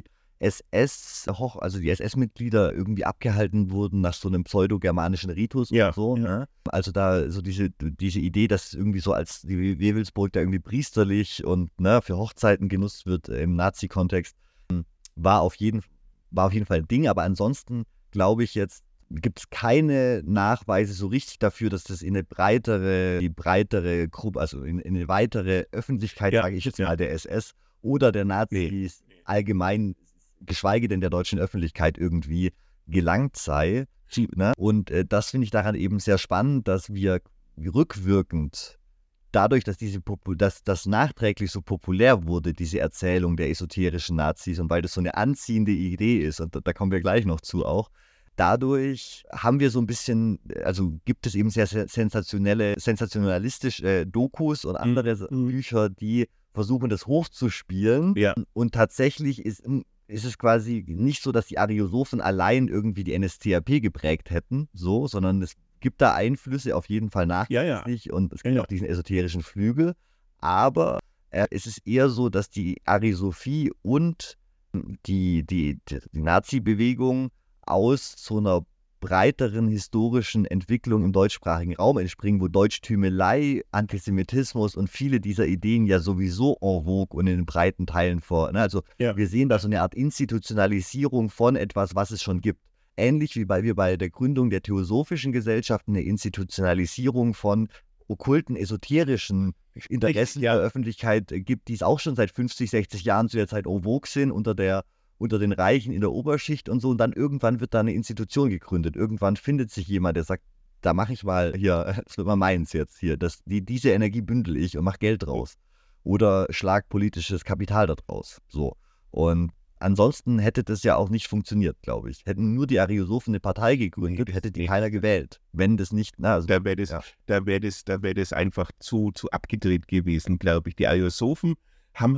also die SS-Mitglieder irgendwie abgehalten wurden nach so einem pseudo-germanischen Ritus und so. Ne? Also da so diese Idee, dass irgendwie so als die Wewelsburg da irgendwie priesterlich und für Hochzeiten genutzt wird im Nazi-Kontext, war auf jeden Fall ein Ding. Aber ansonsten glaube ich jetzt, gibt es keine Nachweise so richtig dafür, dass das in eine breitere Gruppe, also in eine weitere Öffentlichkeit, sage ich jetzt mal, der SS oder der Nazis allgemein, geschweige denn der deutschen Öffentlichkeit irgendwie gelangt sei. Ne? Und das finde ich daran eben sehr spannend, dass wir rückwirkend, dadurch, dass das nachträglich so populär wurde, diese Erzählung der esoterischen Nazis und weil das so eine anziehende Idee ist, und da kommen wir gleich noch zu auch, dadurch haben wir so ein bisschen, also gibt es eben sehr, sehr sensationalistische Dokus und andere Bücher, die versuchen, das hochzuspielen. Ja. Und tatsächlich ist es quasi nicht so, dass die Ariosophen allein irgendwie die NSDAP geprägt hätten, sondern es gibt da Einflüsse auf jeden Fall nachweislich und es gibt auch diesen esoterischen Flügel. Aber es ist eher so, dass die Ariosophie und die Nazi-Bewegung aus so einer breiteren historischen Entwicklung im deutschsprachigen Raum entspringen, wo Deutschtümelei, Antisemitismus und viele dieser Ideen ja sowieso en vogue und in den breiten Teilen Also wir sehen da so eine Art Institutionalisierung von etwas, was es schon gibt. Ähnlich wie wir bei der Gründung der Theosophischen Gesellschaft eine Institutionalisierung von okkulten, esoterischen Interessen der Öffentlichkeit gibt, die es auch schon seit 50, 60 Jahren zu der Zeit en vogue sind, unter den Reichen in der Oberschicht und so, und dann irgendwann wird da eine Institution gegründet. Irgendwann findet sich jemand, der sagt, da mache ich mal hier, das wird mal meins jetzt hier, diese Energie bündel ich und mache Geld draus. Oder schlag politisches Kapital da draus. So. Und ansonsten hätte das ja auch nicht funktioniert, glaube ich. Hätten nur die Ariosophen eine Partei gegründet, hätte die keiner gewählt. Wenn das nicht, Da wäre das einfach zu abgedreht gewesen, glaube ich. Die Ariosophen haben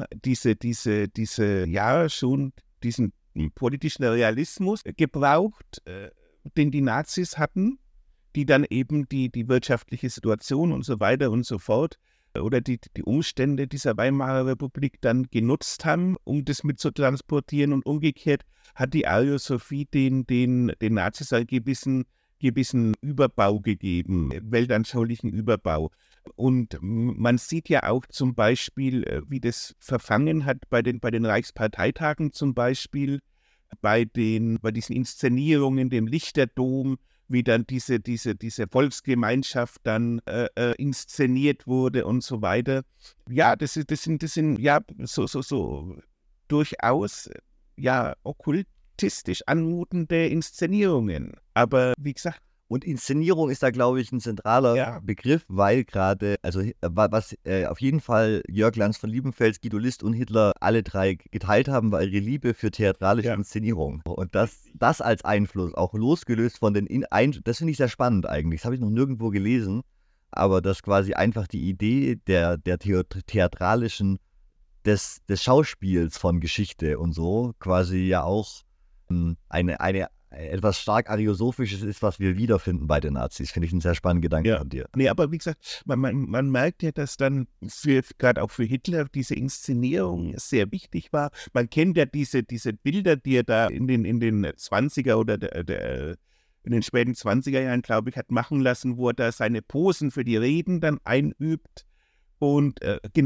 schon diesen politischen Realismus gebraucht, den die Nazis hatten, die dann eben die wirtschaftliche Situation und so weiter und so fort oder die Umstände dieser Weimarer Republik dann genutzt haben, um das mit zu transportieren, und umgekehrt hat die Ariosophie den Nazis einen gewissen Überbau gegeben, weltanschaulichen Überbau. Und man sieht ja auch zum Beispiel, wie das verfangen hat bei den Reichsparteitagen zum Beispiel, bei diesen Inszenierungen, dem Lichterdom, wie dann diese Volksgemeinschaft dann inszeniert wurde und so weiter. Ja, das sind ja so durchaus okkultistisch anmutende Inszenierungen. Aber wie gesagt, und Inszenierung ist da, glaube ich, ein zentraler Begriff, weil gerade, also was auf jeden Fall Jörg Lanz von Liebenfels, Guido List und Hitler alle drei geteilt haben, war ihre Liebe für theatralische Inszenierung. Und das als Einfluss, auch losgelöst von das finde ich sehr spannend eigentlich, das habe ich noch nirgendwo gelesen, aber dass quasi einfach die Idee der theatralischen, des Schauspiels von Geschichte und so quasi ja auch eine etwas stark Ariosophisches ist, was wir wiederfinden bei den Nazis. Finde ich einen sehr spannenden Gedanken von dir. Nee, aber wie gesagt, man merkt ja, dass dann gerade auch für Hitler diese Inszenierung sehr wichtig war. Man kennt ja diese Bilder, die er da in den 20er oder in den späten 20er Jahren, glaube ich, hat machen lassen, wo er da seine Posen für die Reden dann einübt und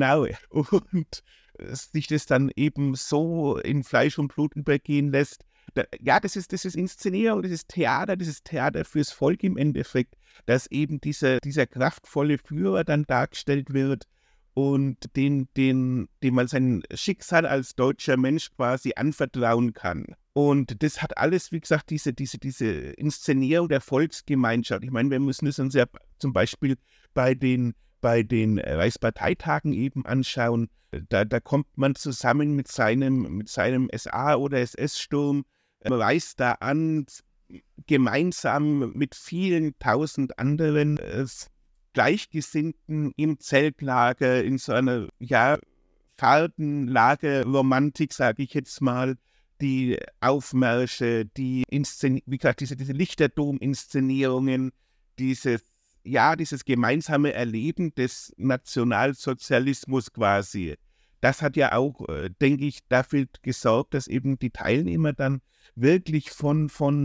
sich das dann eben so in Fleisch und Blut übergehen lässt. Das ist Inszenierung, das ist Theater fürs Volk im Endeffekt, dass eben dieser kraftvolle Führer dann dargestellt wird und dem man sein Schicksal als deutscher Mensch quasi anvertrauen kann. Und das hat alles, wie gesagt, diese Inszenierung der Volksgemeinschaft. Ich meine, wir müssen es uns ja zum Beispiel bei den Reichsparteitagen eben anschauen. Da kommt man zusammen mit seinem SA- oder SS-Sturm, reist da an, gemeinsam mit vielen tausend anderen Gleichgesinnten im Zeltlager, in so einer Fahrtenlagerromantik, sage ich jetzt mal, die Aufmärsche, wie gesagt, diese Lichterdom-Inszenierungen, dieses gemeinsame Erleben des Nationalsozialismus quasi. Das hat ja auch, denke ich, dafür gesorgt, dass eben die Teilnehmer dann wirklich von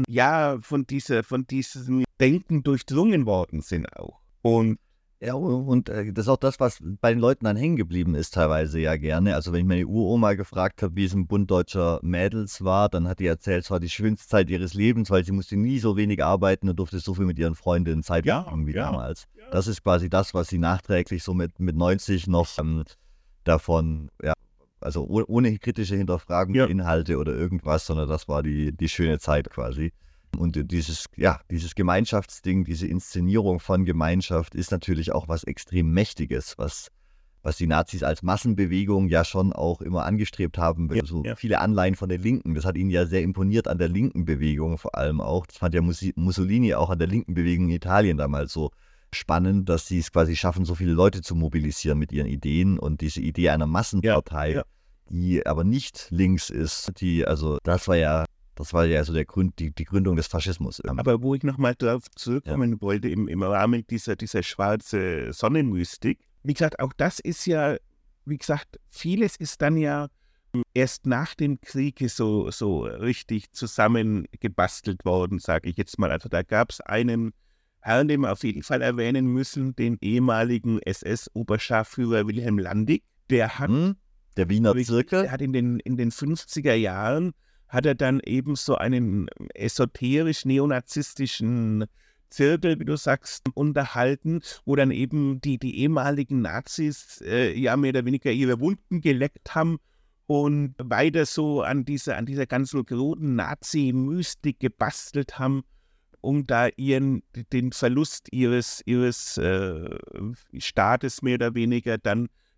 diesem Denken durchdrungen worden sind auch. Und das ist auch das, was bei den Leuten dann hängen geblieben ist teilweise ja gerne. Also wenn ich meine Uroma gefragt habe, wie es im Bund deutscher Mädels war, dann hat die erzählt, es war die schönste Zeit ihres Lebens, weil sie musste nie so wenig arbeiten und durfte so viel mit ihren Freundinnen Zeit verbringen wie damals. Ja. Das ist quasi das, was sie nachträglich so mit 90 noch davon, also ohne kritische Hinterfragung der Inhalte oder irgendwas, sondern das war die schöne Zeit quasi. Und dieses Gemeinschaftsding, diese Inszenierung von Gemeinschaft ist natürlich auch was extrem Mächtiges, was die Nazis als Massenbewegung ja schon auch immer angestrebt haben. Viele Anleihen von der Linken. Das hat ihnen ja sehr imponiert an der linken Bewegung vor allem auch. Das fand ja Mussolini auch an der linken Bewegung in Italien damals so spannend, dass sie es quasi schaffen, so viele Leute zu mobilisieren mit ihren Ideen, und diese Idee einer Massenpartei, die aber nicht links ist, das war ja so die Gründung des Faschismus. Aber wo ich nochmal darauf zurückkommen wollte, im Rahmen dieser schwarze Sonnenmystik, wie gesagt, auch das ist ja, wie gesagt, vieles ist dann ja erst nach dem Krieg so richtig zusammengebastelt worden, sage ich jetzt mal. Also da gab es einen Herrn, den wir auf jeden Fall erwähnen müssen, den ehemaligen SS-Oberscharführer Wilhelm Landig. Der hat der Wiener Zirkel. Der hat in den 50er Jahren hat er dann eben so einen esoterisch-neonazistischen Zirkel, wie du sagst, unterhalten, wo dann eben die ehemaligen Nazis mehr oder weniger ihre Wunden geleckt haben und weiter so an dieser ganzen großen Nazi-Mystik gebastelt haben, um da den Verlust ihres Staates mehr oder weniger dann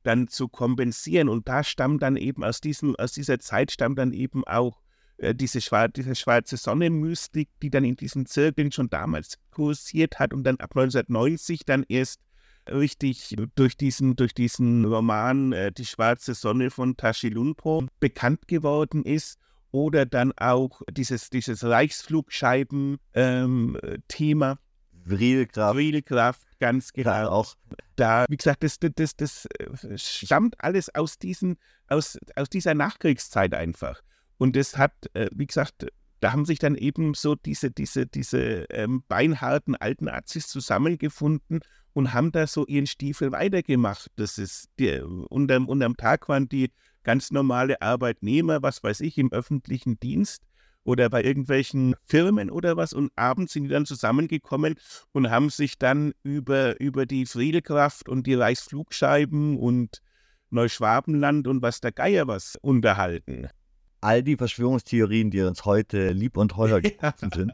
dann zu kompensieren. Und da stammt dann eben aus dieser Zeit stammt dann eben auch diese schwarze Sonne-Mystik, die dann in diesen Zirkeln schon damals kursiert hat und dann ab 1990 dann erst richtig durch diesen Roman Die schwarze Sonne von Tashi Lundpo bekannt geworden ist. Oder dann auch dieses Reichsflugscheiben-Thema. Vrilkraft, ganz genau. Ja, auch. Da, wie gesagt, das stammt alles aus dieser Nachkriegszeit einfach. Und das hat, wie gesagt, da haben sich dann eben so diese beinharten alten Nazis zusammengefunden und haben da so ihren Stiefel weitergemacht. Das ist unterm Tag waren die ganz normale Arbeitnehmer, was weiß ich, im öffentlichen Dienst oder bei irgendwelchen Firmen oder was. Und abends sind die dann zusammengekommen und haben sich dann über die Friedelkraft und die Reichsflugscheiben und Neuschwabenland und was der Geier was unterhalten. All die Verschwörungstheorien, die uns heute lieb und teuer geworden sind.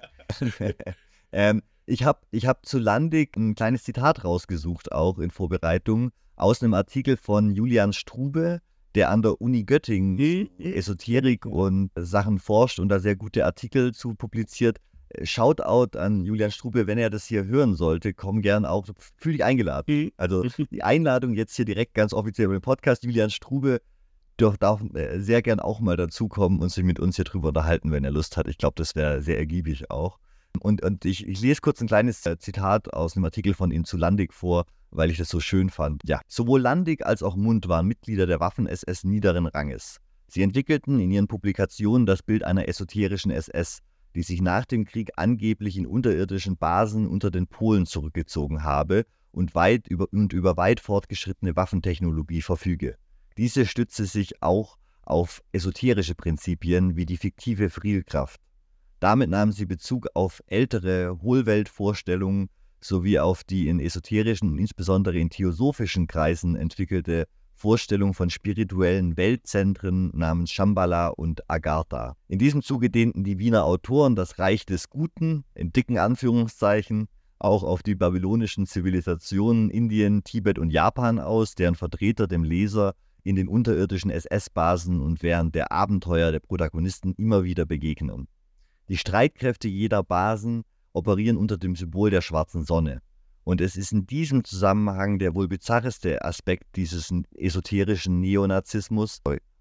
Ich hab zu Landig ein kleines Zitat rausgesucht, auch in Vorbereitung, aus einem Artikel von Julian Strube, der an der Uni Göttingen Esoterik und Sachen forscht und da sehr gute Artikel zu publiziert. Shoutout an Julian Strube, wenn er das hier hören sollte, komm gern auch, fühl dich eingeladen. Also die Einladung jetzt hier direkt ganz offiziell über den Podcast. Julian Strube darf sehr gern auch mal dazukommen und sich mit uns hier drüber unterhalten, wenn er Lust hat. Ich glaube, das wäre sehr ergiebig auch. Und ich lese kurz ein kleines Zitat aus einem Artikel von ihm zu Landig vor, weil ich das so schön fand. Ja, sowohl Landig als auch Mundt waren Mitglieder der Waffen-SS niederen Ranges. Sie entwickelten in ihren Publikationen das Bild einer esoterischen SS, die sich nach dem Krieg angeblich in unterirdischen Basen unter den Polen zurückgezogen habe und über weit fortgeschrittene Waffentechnologie verfüge. Diese stütze sich auch auf esoterische Prinzipien wie die fiktive Friedelkraft. Damit nahmen sie Bezug auf ältere Hohlweltvorstellungen sowie auf die in esoterischen und insbesondere in theosophischen Kreisen entwickelte Vorstellung von spirituellen Weltzentren namens Shambhala und Agartha. In diesem Zuge dehnten die Wiener Autoren das Reich des Guten, in dicken Anführungszeichen, auch auf die babylonischen Zivilisationen Indien, Tibet und Japan aus, deren Vertreter dem Leser in den unterirdischen SS-Basen und während der Abenteuer der Protagonisten immer wieder begegnen. Die Streitkräfte jeder Basen operieren unter dem Symbol der schwarzen Sonne. Und es ist in diesem Zusammenhang der wohl bizarreste Aspekt dieses esoterischen Neonazismus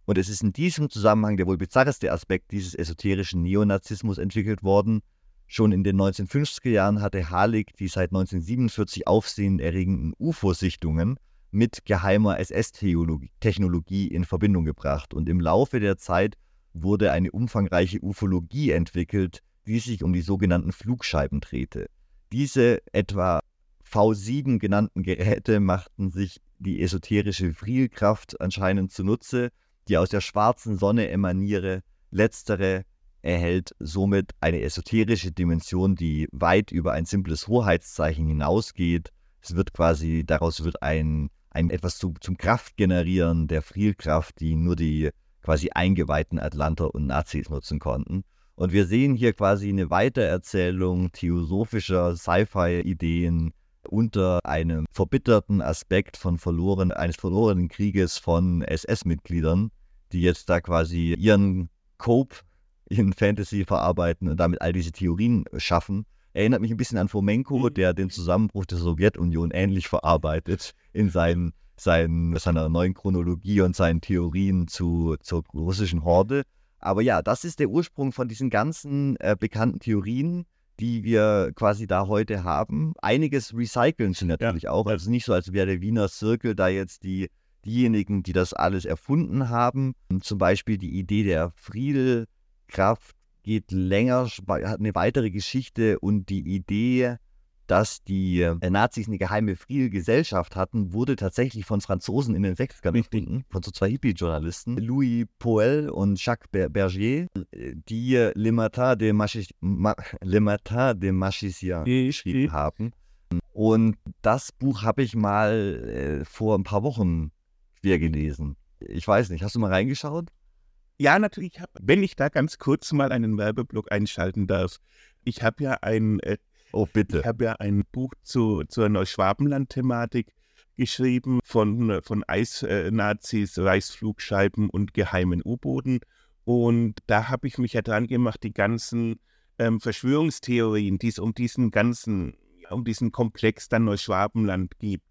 entwickelt worden. Schon in den 1950er Jahren hatte Halig die seit 1947 aufsehenerregenden UFO-Sichtungen mit geheimer SS-Technologie in Verbindung gebracht. Und im Laufe der Zeit wurde eine umfangreiche Ufologie entwickelt, die sich um die sogenannten Flugscheiben drehte. Diese etwa V7 genannten Geräte machten sich die esoterische Friedelkraft anscheinend zunutze, die aus der schwarzen Sonne emaniere. Letztere erhält somit eine esoterische Dimension, die weit über ein simples Hoheitszeichen hinausgeht. Daraus wird ein etwas zum Kraftgenerieren der Friedelkraft, die nur die quasi eingeweihten Atlanter und Nazis nutzen konnten. Und wir sehen hier quasi eine Weitererzählung theosophischer Sci-Fi-Ideen unter einem verbitterten Aspekt eines verlorenen Krieges von SS-Mitgliedern, die jetzt da quasi ihren Cope in Fantasy verarbeiten und damit all diese Theorien schaffen. Erinnert mich ein bisschen an Fomenko, der den Zusammenbruch der Sowjetunion ähnlich verarbeitet in seiner neuen Chronologie und seinen Theorien zur russischen Horde. Aber ja, das ist der Ursprung von diesen ganzen bekannten Theorien, die wir quasi da heute haben. Einiges recyceln sie natürlich auch. Also nicht so, als wäre der Wiener Zirkel da jetzt diejenigen, die das alles erfunden haben. Zum Beispiel die Idee der Friedelkraft geht länger, hat eine weitere Geschichte, und die Idee, dass die Nazis eine geheime Friedelgesellschaft hatten, wurde tatsächlich von Franzosen in den 60ern erfunden, von so zwei Hippie-Journalisten, Louis Poel und Jacques Bergier, die Le Matin des Magiciens geschrieben haben. Und das Buch habe ich mal vor ein paar Wochen quer gelesen. Ich weiß nicht, hast du mal reingeschaut? Ja, natürlich. Wenn ich da ganz kurz mal einen Werbeblock einschalten darf. Ich habe ja ein... Oh, bitte. Ich habe ja ein Buch zur Neuschwabenland-Thematik geschrieben von Eis-Nazis, Reichsflugscheiben und geheimen U-Booten. Und da habe ich mich ja dran gemacht, die ganzen Verschwörungstheorien, die es um diesen Komplex dann Neuschwabenland gibt,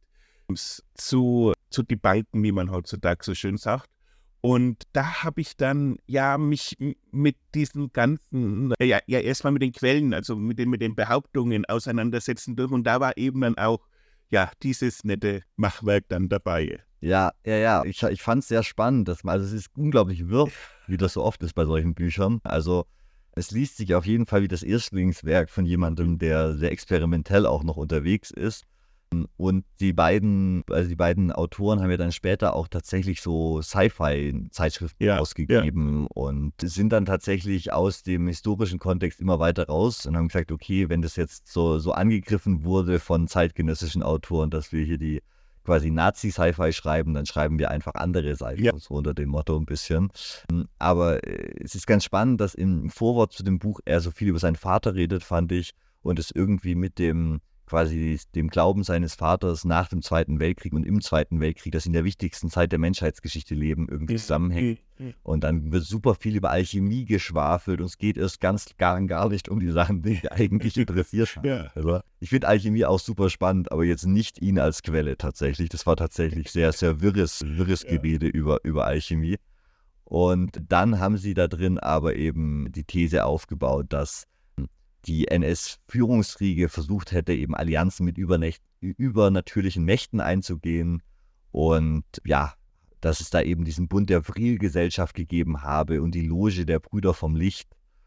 zu debunken, wie man heutzutage so schön sagt. Und da habe ich dann mich mit diesen ganzen, erstmal mit den Quellen, also mit den Behauptungen auseinandersetzen dürfen. Und da war eben dann auch dieses nette Machwerk dann dabei. Ja. Ich fand es sehr spannend. Also es ist unglaublich wirr, wie das so oft ist bei solchen Büchern. Also es liest sich auf jeden Fall wie das Erstlingswerk von jemandem, der sehr experimentell auch noch unterwegs ist. Und die beiden Autoren haben ja dann später auch tatsächlich so Sci-Fi-Zeitschriften ausgegeben und sind dann tatsächlich aus dem historischen Kontext immer weiter raus und haben gesagt, okay, wenn das jetzt so angegriffen wurde von zeitgenössischen Autoren, dass wir hier die quasi Nazi-Sci-Fi schreiben, dann schreiben wir einfach andere Sci-Fi, so unter dem Motto ein bisschen. Aber es ist ganz spannend, dass im Vorwort zu dem Buch er so viel über seinen Vater redet, fand ich, und es irgendwie mit dem Glauben seines Vaters nach dem Zweiten Weltkrieg und im Zweiten Weltkrieg, das in der wichtigsten Zeit der Menschheitsgeschichte leben, irgendwie zusammenhängt. Und dann wird super viel über Alchemie geschwafelt und es geht erst gar nicht um die Sachen, die mich eigentlich interessiert haben. Ja. Also, ich finde Alchemie auch super spannend, aber jetzt nicht ihn als Quelle tatsächlich. Das war tatsächlich sehr, sehr wirres Gerede über Alchemie. Und dann haben sie da drin aber eben die These aufgebaut, dass die NS-Führungsriege versucht hätte, eben Allianzen mit übernatürlichen Mächten einzugehen und dass es da eben diesen Bund der Vril-Gesellschaft gegeben habe und die Loge der Brüder vom Licht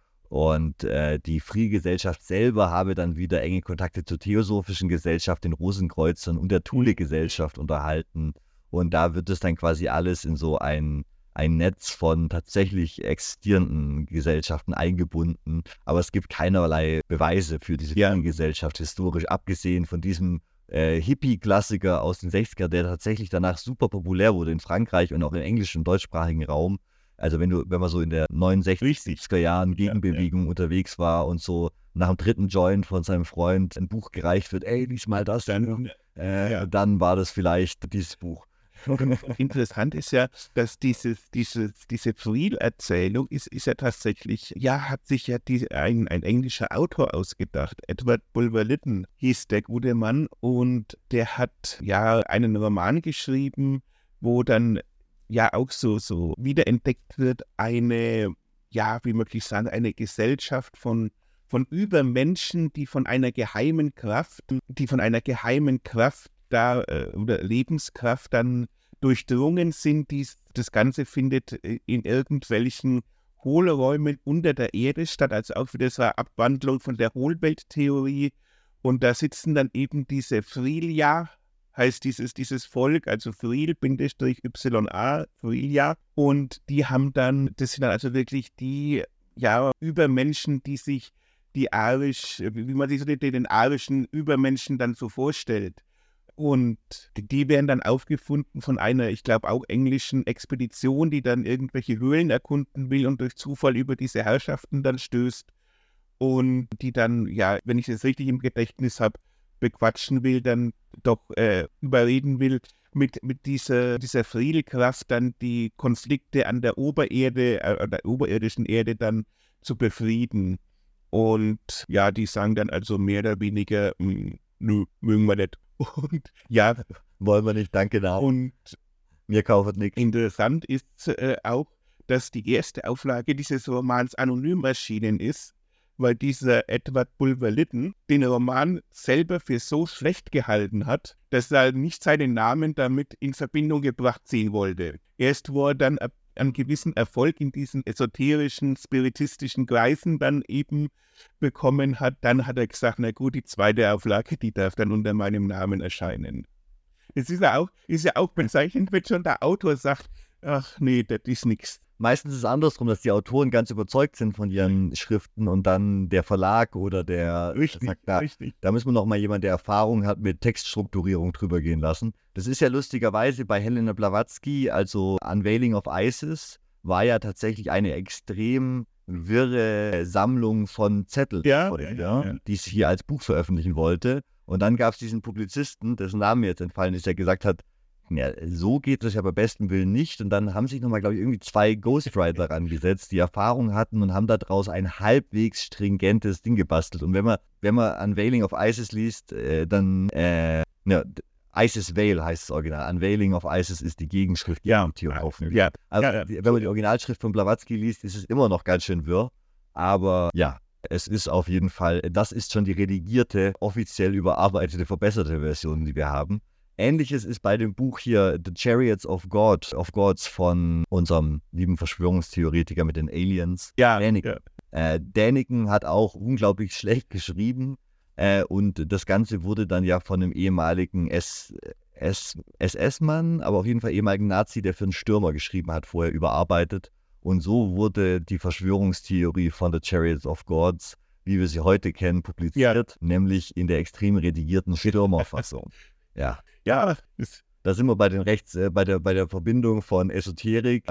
und die Vril-Gesellschaft selber habe dann wieder enge Kontakte zur Theosophischen Gesellschaft, den Rosenkreuzern und der Thule-Gesellschaft unterhalten und da wird es dann quasi alles in so ein Netz von tatsächlich existierenden Gesellschaften eingebunden, aber es gibt keinerlei Beweise für diese Gesellschaft historisch, abgesehen von diesem Hippie-Klassiker aus den 60er, der tatsächlich danach super populär wurde in Frankreich und auch im englischen und deutschsprachigen Raum. Also wenn man so in der 69er Jahren Gegenbewegung unterwegs war und so nach dem 3. Joint von seinem Freund ein Buch gereicht wird, lies mal das, dann war das vielleicht dieses Buch. Interessant ist ja, dass diese Vril-Erzählung ist ja tatsächlich, hat sich ja ein englischer Autor ausgedacht. Edward Bulwer-Lytton hieß der gute Mann und der hat einen Roman geschrieben, wo dann auch so wiederentdeckt wird, eine Gesellschaft von Übermenschen, die von einer geheimen Kraft oder Lebenskraft dann durchdrungen sind. Das Ganze findet in irgendwelchen Hohlräumen unter der Erde statt, also auch wieder so eine Abwandlung von der Hohlwelttheorie. Und da sitzen dann eben diese Vrilia, heißt dieses Volk, also Vril-YA, Vrilia. Und die haben dann, das sind dann also wirklich die Übermenschen, die sich wie man sich so den arischen Übermenschen dann so vorstellt. Und die werden dann aufgefunden von einer, ich glaube auch englischen Expedition, die dann irgendwelche Höhlen erkunden will und durch Zufall über diese Herrschaften dann stößt und die dann, wenn ich es richtig im Gedächtnis habe, bequatschen will, dann doch überreden will, mit dieser Vril-Kraft dann die Konflikte an der oberirdischen Erde dann zu befrieden. Und die sagen dann also mehr oder weniger, nö, mögen wir nicht. Und wollen wir nicht, danke, na. Und mir kauft nichts. Interessant ist auch, dass die erste Auflage dieses Romans anonym erschienen ist, weil dieser Edward Bulwer-Lytton den Roman selber für so schlecht gehalten hat, dass er nicht seinen Namen damit in Verbindung gebracht sehen wollte. Erst wo er dann einen gewissen Erfolg in diesen esoterischen, spiritistischen Kreisen dann eben bekommen hat, dann hat er gesagt, na gut, die zweite Auflage, die darf dann unter meinem Namen erscheinen. Das ist ja auch bezeichnend, wenn schon der Autor sagt, ach nee, das ist nichts. Meistens ist es andersrum, dass die Autoren ganz überzeugt sind von ihren Schriften und dann der Verlag oder der sagt, da müssen wir noch mal jemanden, der Erfahrung hat mit Textstrukturierung drüber gehen lassen. Das ist ja lustigerweise bei Helena Blavatsky, also Unveiling of Isis, war ja tatsächlich eine extrem wirre Sammlung von Zetteln, die sie hier als Buch veröffentlichen wollte. Und dann gab es diesen Publizisten, dessen Name mir jetzt entfallen ist, der gesagt hat, ja, so geht das ja bei bestem Willen nicht. Und dann haben sich nochmal, glaube ich, irgendwie 2 Ghostwriter rangesetzt, die Erfahrung hatten und haben daraus ein halbwegs stringentes Ding gebastelt. Und wenn man Unveiling of Isis liest, dann, Isis Veil heißt das Original. Unveiling of Isis ist die Gegenschrift, die Tür aufnimmt. Ja. Also, Ja. wenn man die Originalschrift von Blavatsky liest, ist es immer noch ganz schön wirr. Aber ja, es ist auf jeden Fall, das ist schon die redigierte, offiziell überarbeitete, verbesserte Version, die wir haben. Ähnliches ist bei dem Buch hier The Chariots of Gods von unserem lieben Verschwörungstheoretiker mit den Aliens, Däniken. Däniken hat auch unglaublich schlecht geschrieben und das Ganze wurde dann ja von einem ehemaligen SS-Mann, aber auf jeden Fall ehemaligen Nazi, der für einen Stürmer geschrieben hat, vorher überarbeitet. Und so wurde die Verschwörungstheorie von The Chariots of Gods, wie wir sie heute kennen, publiziert, nämlich in der extrem redigierten Stürmerfassung. Ja. Ja, Da sind wir bei den bei der Verbindung von Esoterik,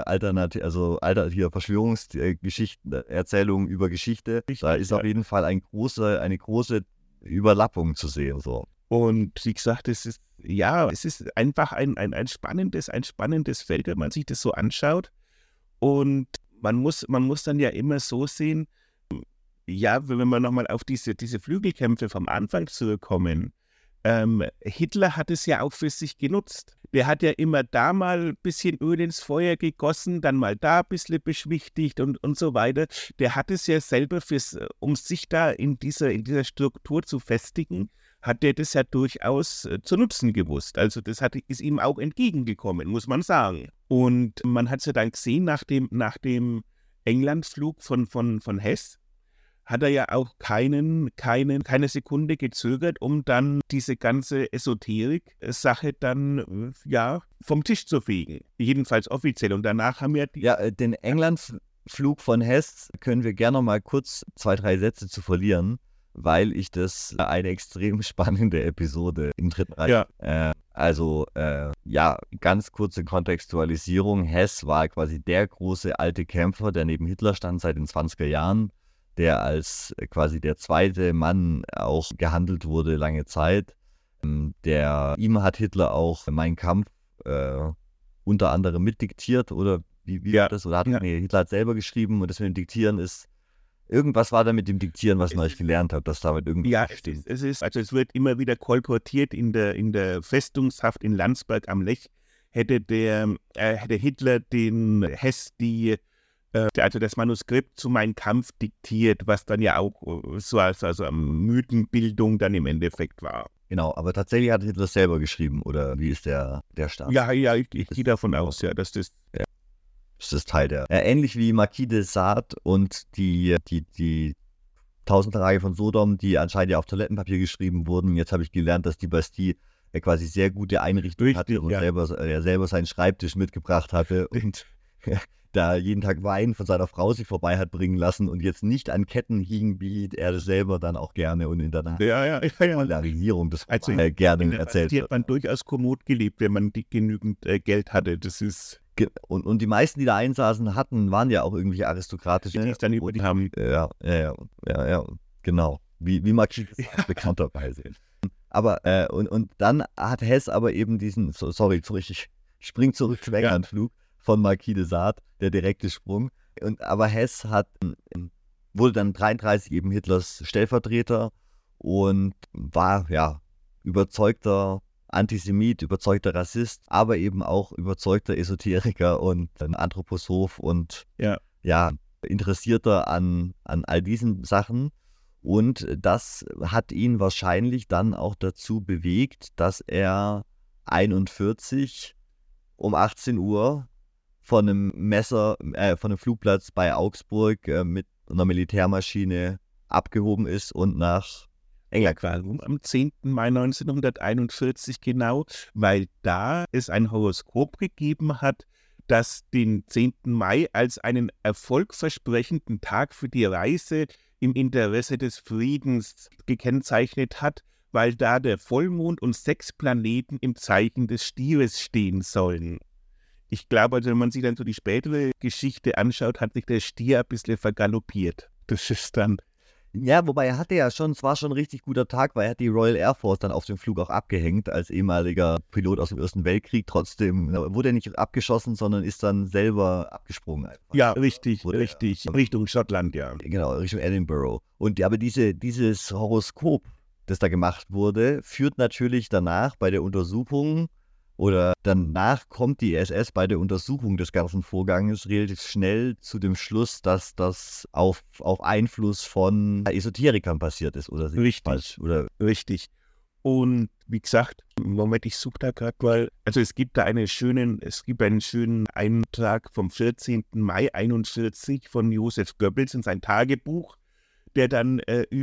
Verschwörungsgeschichten, Erzählungen über Geschichte. Da ist auf jeden Fall eine große Überlappung zu sehen. So. Und wie gesagt, es ist einfach ein spannendes Feld, wenn man sich das so anschaut. Und man muss dann ja immer so sehen, ja, wenn wir nochmal auf diese Flügelkämpfe vom Anfang zurückkommen, Hitler hat es ja auch für sich genutzt. Der hat ja immer da mal ein bisschen Öl ins Feuer gegossen, dann mal da ein bisschen beschwichtigt und so weiter. Der hat es ja selber, um sich da in dieser Struktur zu festigen, hat der das ja durchaus zu nutzen gewusst. Also das ist ihm auch entgegengekommen, muss man sagen. Und man hat es ja dann gesehen, nach dem Englandflug von Hess, hat er ja auch keine Sekunde gezögert, um dann diese ganze Esoterik-Sache dann vom Tisch zu fegen. Jedenfalls offiziell. Und danach haben wir den Englandflug von Hess können wir gerne mal kurz 2, 3 Sätze zu verlieren, weil ich das eine extrem spannende Episode im Dritten Reich. Ganz kurze Kontextualisierung. Hess war quasi der große alte Kämpfer, der neben Hitler stand seit den 20er Jahren, der als quasi der zweite Mann auch gehandelt wurde lange Zeit. Ihm hat Hitler auch Mein Kampf unter anderem mitdiktiert, oder wie war das? Oder Hitler hat selber geschrieben, und das mit dem Diktieren ist, irgendwas war da mit dem Diktieren, was ich gelernt habe, dass damit irgendwie steht. Es wird immer wieder kolportiert in der Festungshaft in Landsberg am Lech, hätte Hitler den Hess das Manuskript zu Mein Kampf diktiert, was dann ja auch so also Mythenbildung dann im Endeffekt war. Genau, aber tatsächlich hat Hitler selber geschrieben, oder wie ist der Start? Ja, ich gehe davon aus, dass das... Ja. Das ist Teil der... ähnlich wie Marquis de Sade und die 1000 Tage von Sodom, die anscheinend ja auf Toilettenpapier geschrieben wurden. Jetzt habe ich gelernt, dass die Bastille quasi sehr gute Einrichtungen hatte und selber seinen Schreibtisch mitgebracht hatte und da jeden Tag Wein von seiner Frau sich vorbei hat bringen lassen und jetzt nicht an Ketten hing, wie er das selber dann auch gerne und in der Polarisierung des gerne erzählt hat. Man durchaus kommod gelebt, wenn man genügend Geld hatte. Das ist... Und die meisten, die da einsaßen hatten, waren ja auch irgendwelche aristokratische. Die es dann über die haben. Ja, genau. Wie Marquis bekannterweise. Aber, und dann hat Hess aber eben diesen, ich spring zurück zum Englandflug von Marquis de Sade, der direkte Sprung. Aber Hess wurde dann 1933 eben Hitlers Stellvertreter und war, überzeugter Antisemit, überzeugter Rassist, aber eben auch überzeugter Esoteriker und ein Anthroposoph und Interessierter an all diesen Sachen. Und das hat ihn wahrscheinlich dann auch dazu bewegt, dass er 1941 um 18 Uhr von einem Flugplatz bei Augsburg mit einer Militärmaschine abgehoben ist und nach England gefahren. Am 10. Mai 1941 genau, weil da es ein Horoskop gegeben hat, das den 10. Mai als einen erfolgversprechenden Tag für die Reise im Interesse des Friedens gekennzeichnet hat, weil da der Vollmond und 6 Planeten im Zeichen des Stieres stehen sollen. Ich glaube, also wenn man sich dann so die spätere Geschichte anschaut, hat sich der Stier ein bisschen vergaloppiert. Das ist dann... Ja, wobei er hatte ja schon, es war schon ein richtig guter Tag, weil er hat die Royal Air Force dann auf dem Flug auch abgehängt, als ehemaliger Pilot aus dem Ersten Weltkrieg. Trotzdem wurde er nicht abgeschossen, sondern ist dann selber abgesprungen einfach. Ja, richtig, Wurde richtig. Richtung Schottland, ja. Genau, Richtung Edinburgh. Und aber dieses Horoskop, das da gemacht wurde, führt natürlich danach bei der Untersuchung oder danach kommt die SS bei der Untersuchung des ganzen Vorganges relativ schnell zu dem Schluss, dass das auf Einfluss von Esoterikern passiert ist. Oder Richtig, oder richtig. Und wie gesagt, Moment, ich suche da gerade mal. Also es gibt einen schönen Eintrag vom 14. Mai 41 von Josef Goebbels in sein Tagebuch, der dann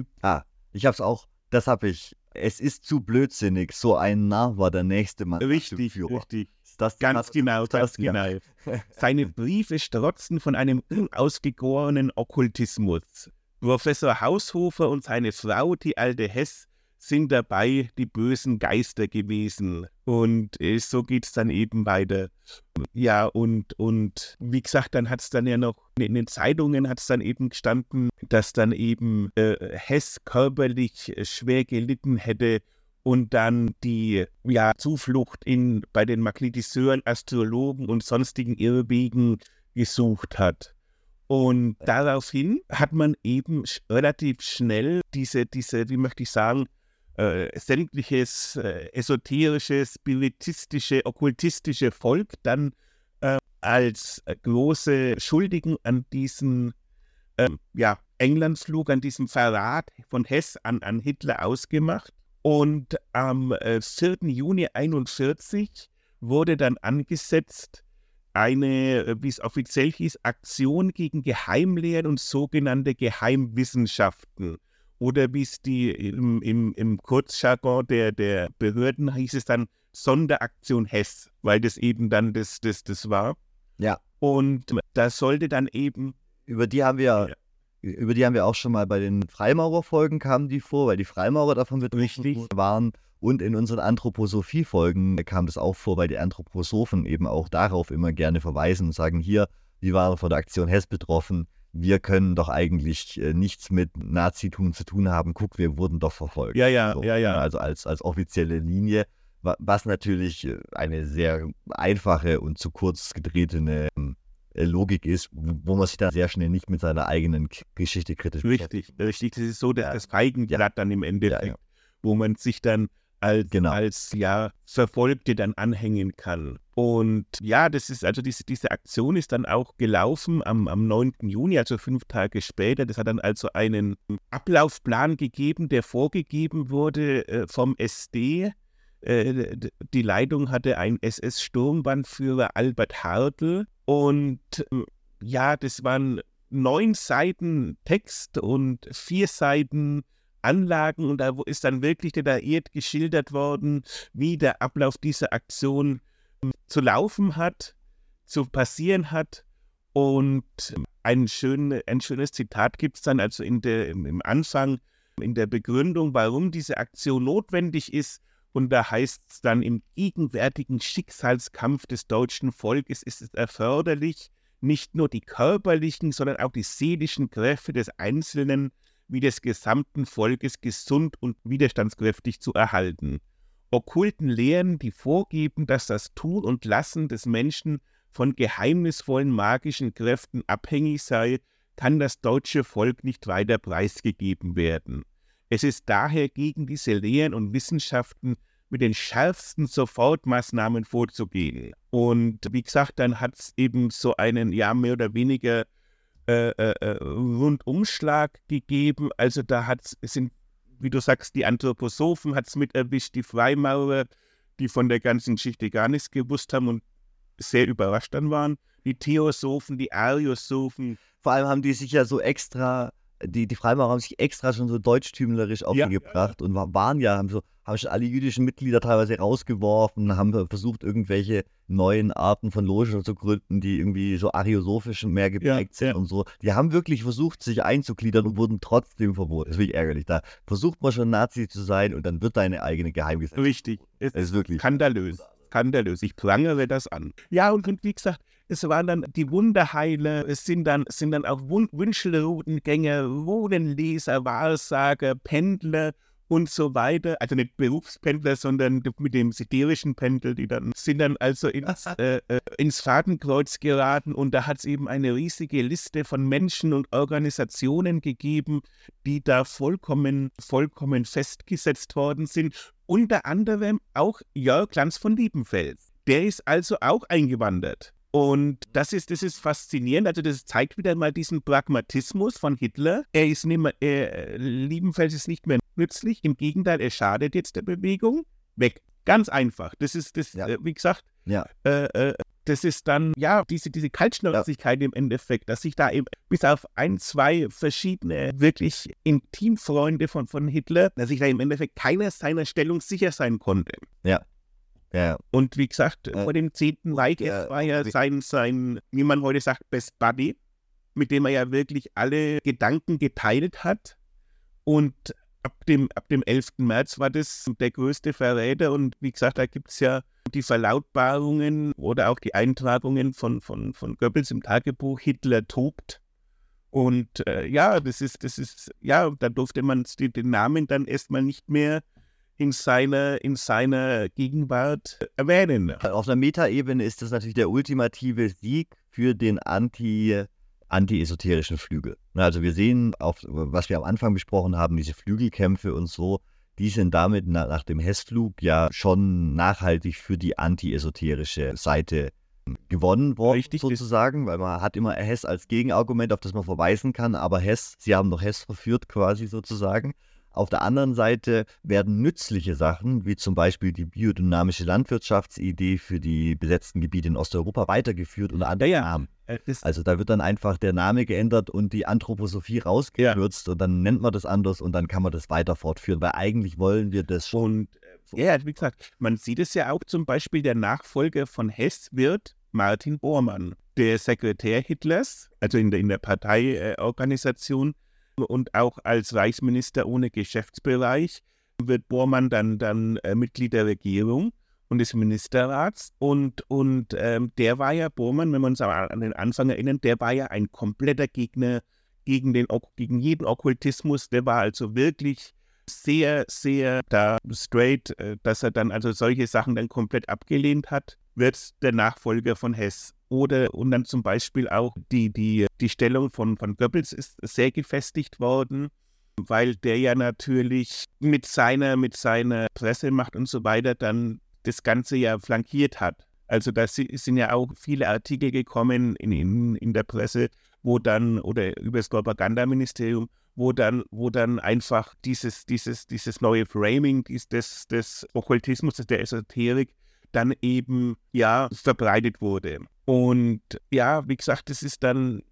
ich hab's auch, das hab ich. Es ist zu blödsinnig, so ein Narr war der nächste Mann. Richtig. Das Ganz genau. Ja. Seine Briefe strotzen von einem unausgegorenen Okkultismus. Professor Haushofer und seine Frau, die alte Hess, sind dabei die bösen Geister gewesen. Und so geht es dann eben weiter. Ja, und wie gesagt, dann hat es dann ja noch, in den Zeitungen hat es dann eben gestanden, dass dann eben Hess körperlich schwer gelitten hätte und dann die Zuflucht bei den Magnetiseuren, Astrologen und sonstigen Irrwegen gesucht hat. Und daraufhin hat man eben relativ schnell diese, wie möchte ich sagen, sämtliches esoterische, spiritistische, okkultistische Volk dann als große Schuldigen an diesen Englandsflug, an diesem Verrat von Hess an Hitler ausgemacht. Und am 4. Juni 1941 wurde dann angesetzt eine, wie es offiziell hieß, Aktion gegen Geheimlehren und sogenannte Geheimwissenschaften. Oder wie es im Kurzjargon der Behörden hieß es dann Sonderaktion Hess, weil das eben dann das war. Ja. Und das sollte dann eben... Über die haben wir auch schon mal bei den Freimaurerfolgen kamen die vor, weil die Freimaurer davon betroffen waren. Und in unseren Anthroposophie-Folgen kam das auch vor, weil die Anthroposophen eben auch darauf immer gerne verweisen und sagen, hier, wir waren von der Aktion Hess betroffen, wir können doch eigentlich nichts mit Nazitum zu tun haben. Guck, wir wurden doch verfolgt. Ja. Also als offizielle Linie, was natürlich eine sehr einfache und zu kurz getretene Logik ist, wo man sich dann sehr schnell nicht mit seiner eigenen Geschichte kritisch beschäftigt. Richtig. Das ist so das Feigenblatt dann im Endeffekt, wo man sich dann als Verfolgte dann anhängen kann. Und ja, das ist also diese Aktion ist dann auch gelaufen am 9. Juni, also 5 Tage später. Das hat dann also einen Ablaufplan gegeben, der vorgegeben wurde vom SD. Die Leitung hatte ein SS-Sturmbannführer Albert Hartl. Und das waren 9 Seiten Text und 4 Seiten Anlagen und da ist dann wirklich detailliert geschildert worden, wie der Ablauf dieser Aktion zu laufen hat, zu passieren hat. Und ein schönes Zitat gibt es dann also im Anfang, in der Begründung, warum diese Aktion notwendig ist. Und da heißt es dann, im gegenwärtigen Schicksalskampf des deutschen Volkes ist es erforderlich, nicht nur die körperlichen, sondern auch die seelischen Kräfte des Einzelnen wie des gesamten Volkes gesund und widerstandskräftig zu erhalten. Okkulten Lehren, die vorgeben, dass das Tun und Lassen des Menschen von geheimnisvollen magischen Kräften abhängig sei, kann das deutsche Volk nicht weiter preisgegeben werden. Es ist daher gegen diese Lehren und Wissenschaften mit den schärfsten Sofortmaßnahmen vorzugehen. Und wie gesagt, dann hat es eben so einen, mehr oder weniger Rundumschlag gegeben. Also da sind, wie du sagst, die Anthroposophen hat es mit erwischt, die Freimaurer, die von der ganzen Geschichte gar nichts gewusst haben und sehr überrascht dann waren. Die Theosophen, die Ariosophen. Vor allem haben die sich ja so extra, die Freimaurer haben sich extra schon so deutschtümlerisch aufgebracht und haben schon alle jüdischen Mitglieder teilweise rausgeworfen, haben versucht, irgendwelche neuen Arten von Logen zu gründen, die irgendwie so ariosophisch mehr geprägt sind und so. Die haben wirklich versucht, sich einzugliedern und wurden trotzdem verboten. Das ist wirklich ärgerlich. Da versucht man schon Nazi zu sein und dann wird deine eigene Geheimgesellschaft. Richtig. Es ist wirklich skandalös. Ich prangere das an. Ja, und wie gesagt, Es waren dann die Wunderheiler, es sind dann auch Wünschelrudengänger, Runenleser, Wahrsager, Pendler und so weiter. Also nicht Berufspendler, sondern mit dem siderischen Pendel, die sind dann also ins Fadenkreuz geraten, und da hat es eben eine riesige Liste von Menschen und Organisationen gegeben, die da vollkommen festgesetzt worden sind. Unter anderem auch Jörg Lanz von Liebenfels. Der ist also auch eingewandert. Und das ist faszinierend. Also das zeigt wieder mal diesen Pragmatismus von Hitler. Liebenfels ist nicht mehr nützlich. Im Gegenteil, er schadet jetzt der Bewegung. Weg. Ganz einfach. Das ist, wie gesagt, das ist dann, diese Kaltschnäuzigkeit im Endeffekt, dass sich da eben bis auf 1, 2 verschiedene wirklich Intimfreunde von Hitler, dass sich da im Endeffekt keiner seiner Stellung sicher sein konnte. Ja. Ja. Und wie gesagt, vor dem 10. Mai, es war ja sein, wie man heute sagt, Best Buddy, mit dem er ja wirklich alle Gedanken geteilt hat. Und ab dem 11. März war das der größte Verräter. Und wie gesagt, da gibt es ja die Verlautbarungen oder auch die Eintragungen von Goebbels im Tagebuch, Hitler tobt. Und da durfte man den Namen dann erstmal nicht mehr in seiner Gegenwart erwähnen. Auf einer Metaebene ist das natürlich der ultimative Sieg für den anti-esoterischen Flügel. Also wir sehen, was wir am Anfang besprochen haben, diese Flügelkämpfe und so, die sind damit nach dem Hess-Flug ja schon nachhaltig für die anti-esoterische Seite gewonnen worden, richtig, sozusagen, weil man hat immer Hess als Gegenargument, auf das man verweisen kann, aber sie haben doch Hess verführt quasi sozusagen. Auf der anderen Seite werden nützliche Sachen, wie zum Beispiel die biodynamische Landwirtschaftsidee für die besetzten Gebiete in Osteuropa weitergeführt unter anderem Namen. Also da wird dann einfach der Name geändert und die Anthroposophie rausgekürzt und dann nennt man das anders und dann kann man das weiter fortführen, weil eigentlich wollen wir das schon. Wie gesagt, man sieht es ja auch zum Beispiel, der Nachfolger von Hess wird Martin Bormann, der Sekretär Hitlers, also in der Parteiorganisation. Und auch als Reichsminister ohne Geschäftsbereich wird Bormann dann Mitglied der Regierung und des Ministerrats. Und der war ja, Bormann, wenn wir uns an den Anfang erinnern, der war ja ein kompletter Gegner gegen jeden Okkultismus. Der war also wirklich sehr, sehr da straight, dass er dann also solche Sachen dann komplett abgelehnt hat, wird der Nachfolger von Hess. Und dann zum Beispiel auch die Stellung von Goebbels ist sehr gefestigt worden, weil der ja natürlich mit seiner Pressemacht und so weiter dann das Ganze ja flankiert hat. Also da sind ja auch viele Artikel gekommen in der Presse, oder über das Propagandaministerium, wo dann einfach dieses neue Framing des Okkultismus, der Esoterik, dann eben verbreitet wurde. Und wie gesagt, das ist dann,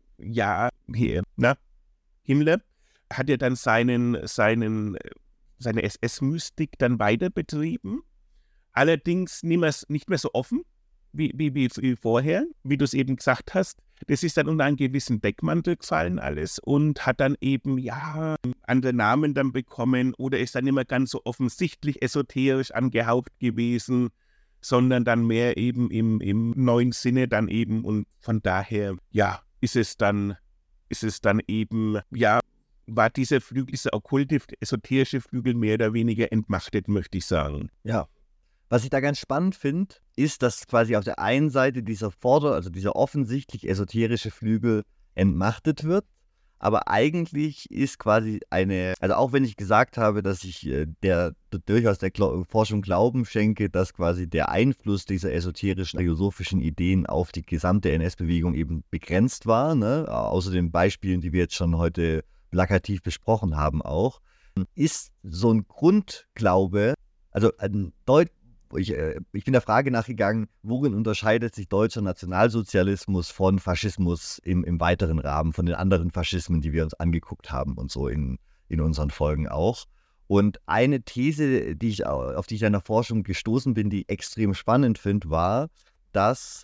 Himmler hat ja dann seine SS-Mystik dann weiter betrieben, allerdings nicht mehr so offen wie vorher, wie du es eben gesagt hast. Das ist dann unter einen gewissen Deckmantel gefallen alles und hat dann eben, andere Namen dann bekommen oder ist dann nicht mehr ganz so offensichtlich esoterisch angehaucht gewesen, sondern dann mehr eben im neuen Sinne dann eben, und von daher, ist es dann eben, war dieser Flügel, dieser okkulte, esoterische Flügel mehr oder weniger entmachtet, möchte ich sagen. Ja. Was ich da ganz spannend finde, ist, dass quasi auf der einen Seite dieser offensichtlich esoterische Flügel entmachtet wird, aber eigentlich ist quasi also auch wenn ich gesagt habe, dass ich durchaus der Forschung Glauben schenke, dass quasi der Einfluss dieser esoterischen, philosophischen Ideen auf die gesamte NS-Bewegung eben begrenzt war, ne? Außer den Beispielen, die wir jetzt schon heute plakativ besprochen haben auch, ist so ein Grundglaube, also ich bin der Frage nachgegangen, worin unterscheidet sich deutscher Nationalsozialismus von Faschismus im weiteren Rahmen, von den anderen Faschismen, die wir uns angeguckt haben und so in unseren Folgen auch. Und eine These, auf die ich in der Forschung gestoßen bin, die ich extrem spannend finde, war, dass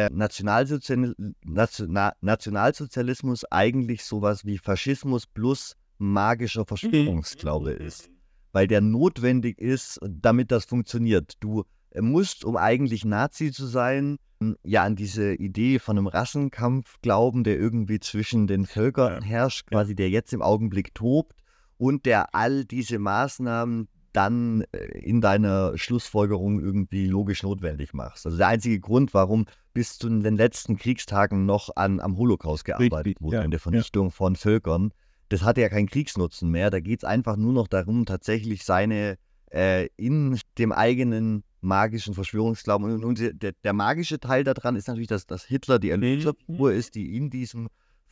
Nationalsozialismus eigentlich sowas wie Faschismus plus magischer Verschwörungsglaube ist. Weil der notwendig ist, damit das funktioniert. Du musst, um eigentlich Nazi zu sein, ja an diese Idee von einem Rassenkampf glauben, der irgendwie zwischen den Völkern herrscht, quasi der jetzt im Augenblick tobt und der all diese Maßnahmen dann in deiner Schlussfolgerung irgendwie logisch notwendig machst. Also der einzige Grund, warum bis zu den letzten Kriegstagen noch am Holocaust gearbeitet wurde, an der Vernichtung von Völkern, das hatte ja keinen Kriegsnutzen mehr. Da geht es einfach nur noch darum, tatsächlich seine in dem eigenen magischen Verschwörungsglauben. Und der magische Teil daran ist natürlich, dass Hitler die Erlöserfigur ist, die in diesem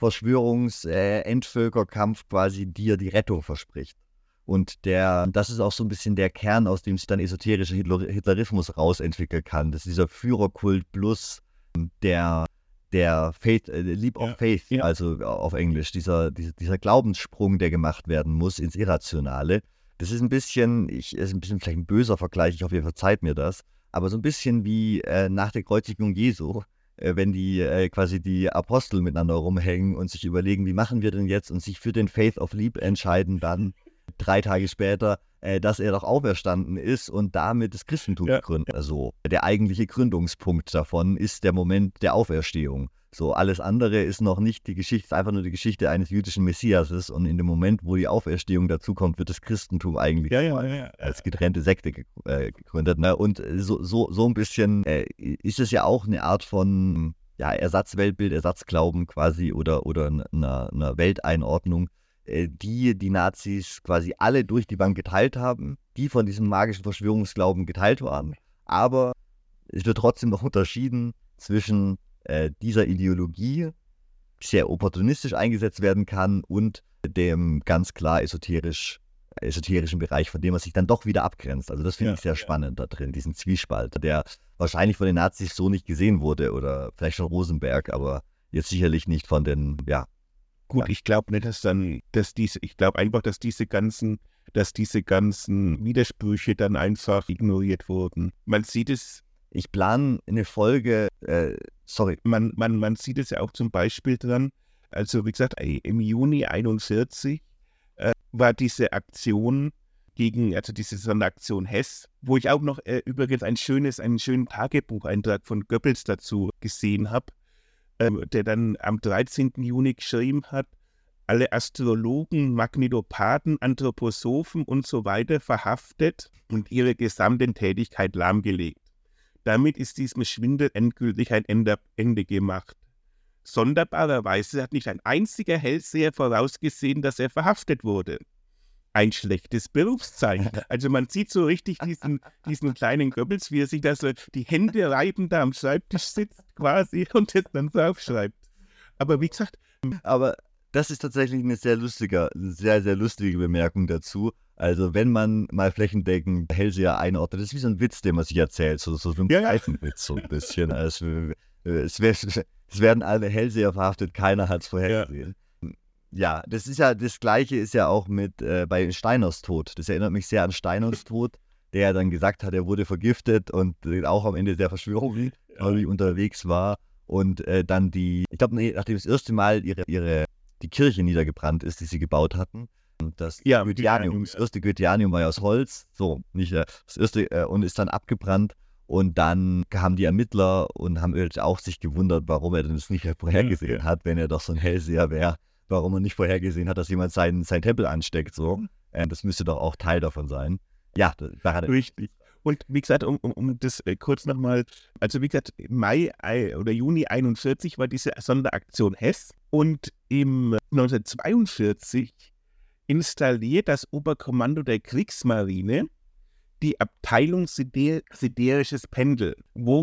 Verschwörungs-Endvölkerkampf quasi dir die Rettung verspricht. Und das ist auch so ein bisschen der Kern, aus dem sich dann esoterischer Hitlerismus rausentwickeln kann. Das ist dieser Führerkult plus der Faith, Leap of Faith, also auf Englisch, dieser Glaubenssprung, der gemacht werden muss ins Irrationale. Das ist ein bisschen vielleicht ein böser Vergleich, ich hoffe, ihr verzeiht mir das, aber so ein bisschen wie nach der Kreuzigung Jesu, wenn die quasi die Apostel miteinander rumhängen und sich überlegen, wie machen wir denn jetzt und sich für den Faith of Leap entscheiden dann 3 Tage später, dass er doch auferstanden ist und damit das Christentum gründet. Also der eigentliche Gründungspunkt davon ist der Moment der Auferstehung. So, alles andere ist noch nicht die Geschichte, ist einfach nur die Geschichte eines jüdischen Messiases und in dem Moment, wo die Auferstehung dazukommt, wird das Christentum eigentlich als getrennte Sekte gegründet. Ne? Und so ein bisschen ist es ja auch eine Art von Ersatzweltbild, Ersatzglauben quasi oder einer Welteinordnung, die Nazis quasi alle durch die Bank geteilt haben, die von diesem magischen Verschwörungsglauben geteilt waren. Aber es wird trotzdem noch unterschieden zwischen dieser Ideologie, die sehr opportunistisch eingesetzt werden kann, und dem ganz klar esoterischen Bereich, von dem man sich dann doch wieder abgrenzt. Also das finde ich sehr spannend da drin, diesen Zwiespalt, der wahrscheinlich von den Nazis so nicht gesehen wurde oder vielleicht von Rosenberg, aber jetzt sicherlich nicht von den, Gut, ich glaube nicht, dass diese ganzen Widersprüche dann einfach ignoriert wurden. Man sieht es. Ich plane eine Folge, Man sieht es ja auch zum Beispiel dran, also wie gesagt, im Juni 1941 war diese Aktion diese Sonderaktion Hess, wo ich auch noch übrigens einen schönen Tagebucheintrag von Goebbels dazu gesehen habe, der dann am 13. Juni geschrieben hat, alle Astrologen, Magnetopathen, Anthroposophen und so weiter verhaftet und ihre gesamte Tätigkeit lahmgelegt. Damit ist diesem Schwindel endgültig ein Ende gemacht. Sonderbarerweise hat nicht ein einziger Hellseher vorausgesehen, dass er verhaftet wurde. Ein schlechtes Berufszeichen. Also man sieht so richtig diesen kleinen Goebbels, wie er sich da so die Hände reibend da am Schreibtisch sitzt quasi und es dann so aufschreibt. Aber wie gesagt. Aber das ist tatsächlich eine sehr, sehr lustige Bemerkung dazu. Also wenn man mal flächendeckend Hellseher einordnet, das ist wie so ein Witz, den man sich erzählt, so ein Seitenwitz so ein bisschen. Also, es werden alle Hellseher verhaftet, keiner hat es vorhergesehen. Ja, das Gleiche ist ja auch mit bei Steiners Tod. Das erinnert mich sehr an Steiners Tod, der dann gesagt hat, er wurde vergiftet und auch am Ende der Verschwörung unterwegs war und dann nachdem das erste Mal die Kirche niedergebrannt ist, die sie gebaut hatten. Das erste Goetheanum war ja aus Holz, das erste und ist dann abgebrannt und dann kamen die Ermittler und haben auch sich gewundert, warum er denn das nicht vorhergesehen hat, wenn er doch so ein Hellseher wäre, warum er nicht vorhergesehen hat, dass jemand seinen Tempel ansteckt, so. Das müsste doch auch Teil davon sein. Ja, da hat er. Richtig. Und wie gesagt, um das kurz nochmal, also wie gesagt, Mai oder Juni 1941 war diese Sonderaktion Hess und im 1942 installiert das Oberkommando der Kriegsmarine die Abteilung Siderisches Pendel,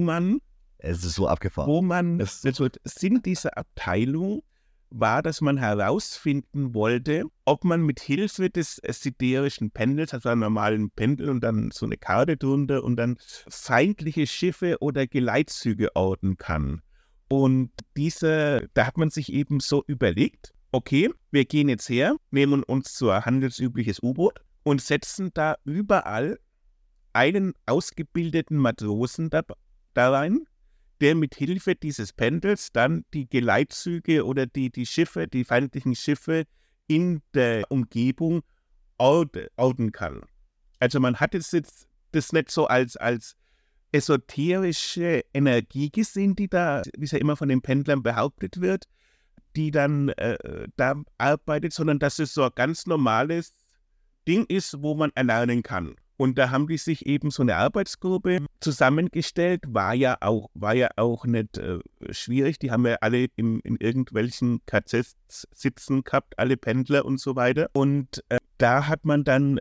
es ist so abgefahren. Sinn dieser Abteilung war, dass man herausfinden wollte, ob man mit Hilfe des siderischen Pendels, also einem normalen Pendel und dann so eine Karte drunter und dann feindliche Schiffe oder Geleitzüge orten kann. Und da hat man sich eben so überlegt, okay, wir gehen jetzt her, nehmen uns so ein handelsübliches U-Boot und setzen da überall einen ausgebildeten Matrosen da rein, der mit Hilfe dieses Pendels dann die Geleitzüge oder die Schiffe, die feindlichen Schiffe in der Umgebung orten kann. Also man hat es jetzt das nicht so als esoterische Energie gesehen, die da, wie es ja immer von den Pendlern behauptet wird, die dann da arbeitet, sondern dass es so ein ganz normales Ding ist, wo man erlernen kann. Und da haben die sich eben so eine Arbeitsgruppe zusammengestellt, war ja auch nicht schwierig. Die haben ja alle in irgendwelchen KZs sitzen gehabt, alle Pendler und so weiter. Und da hat man dann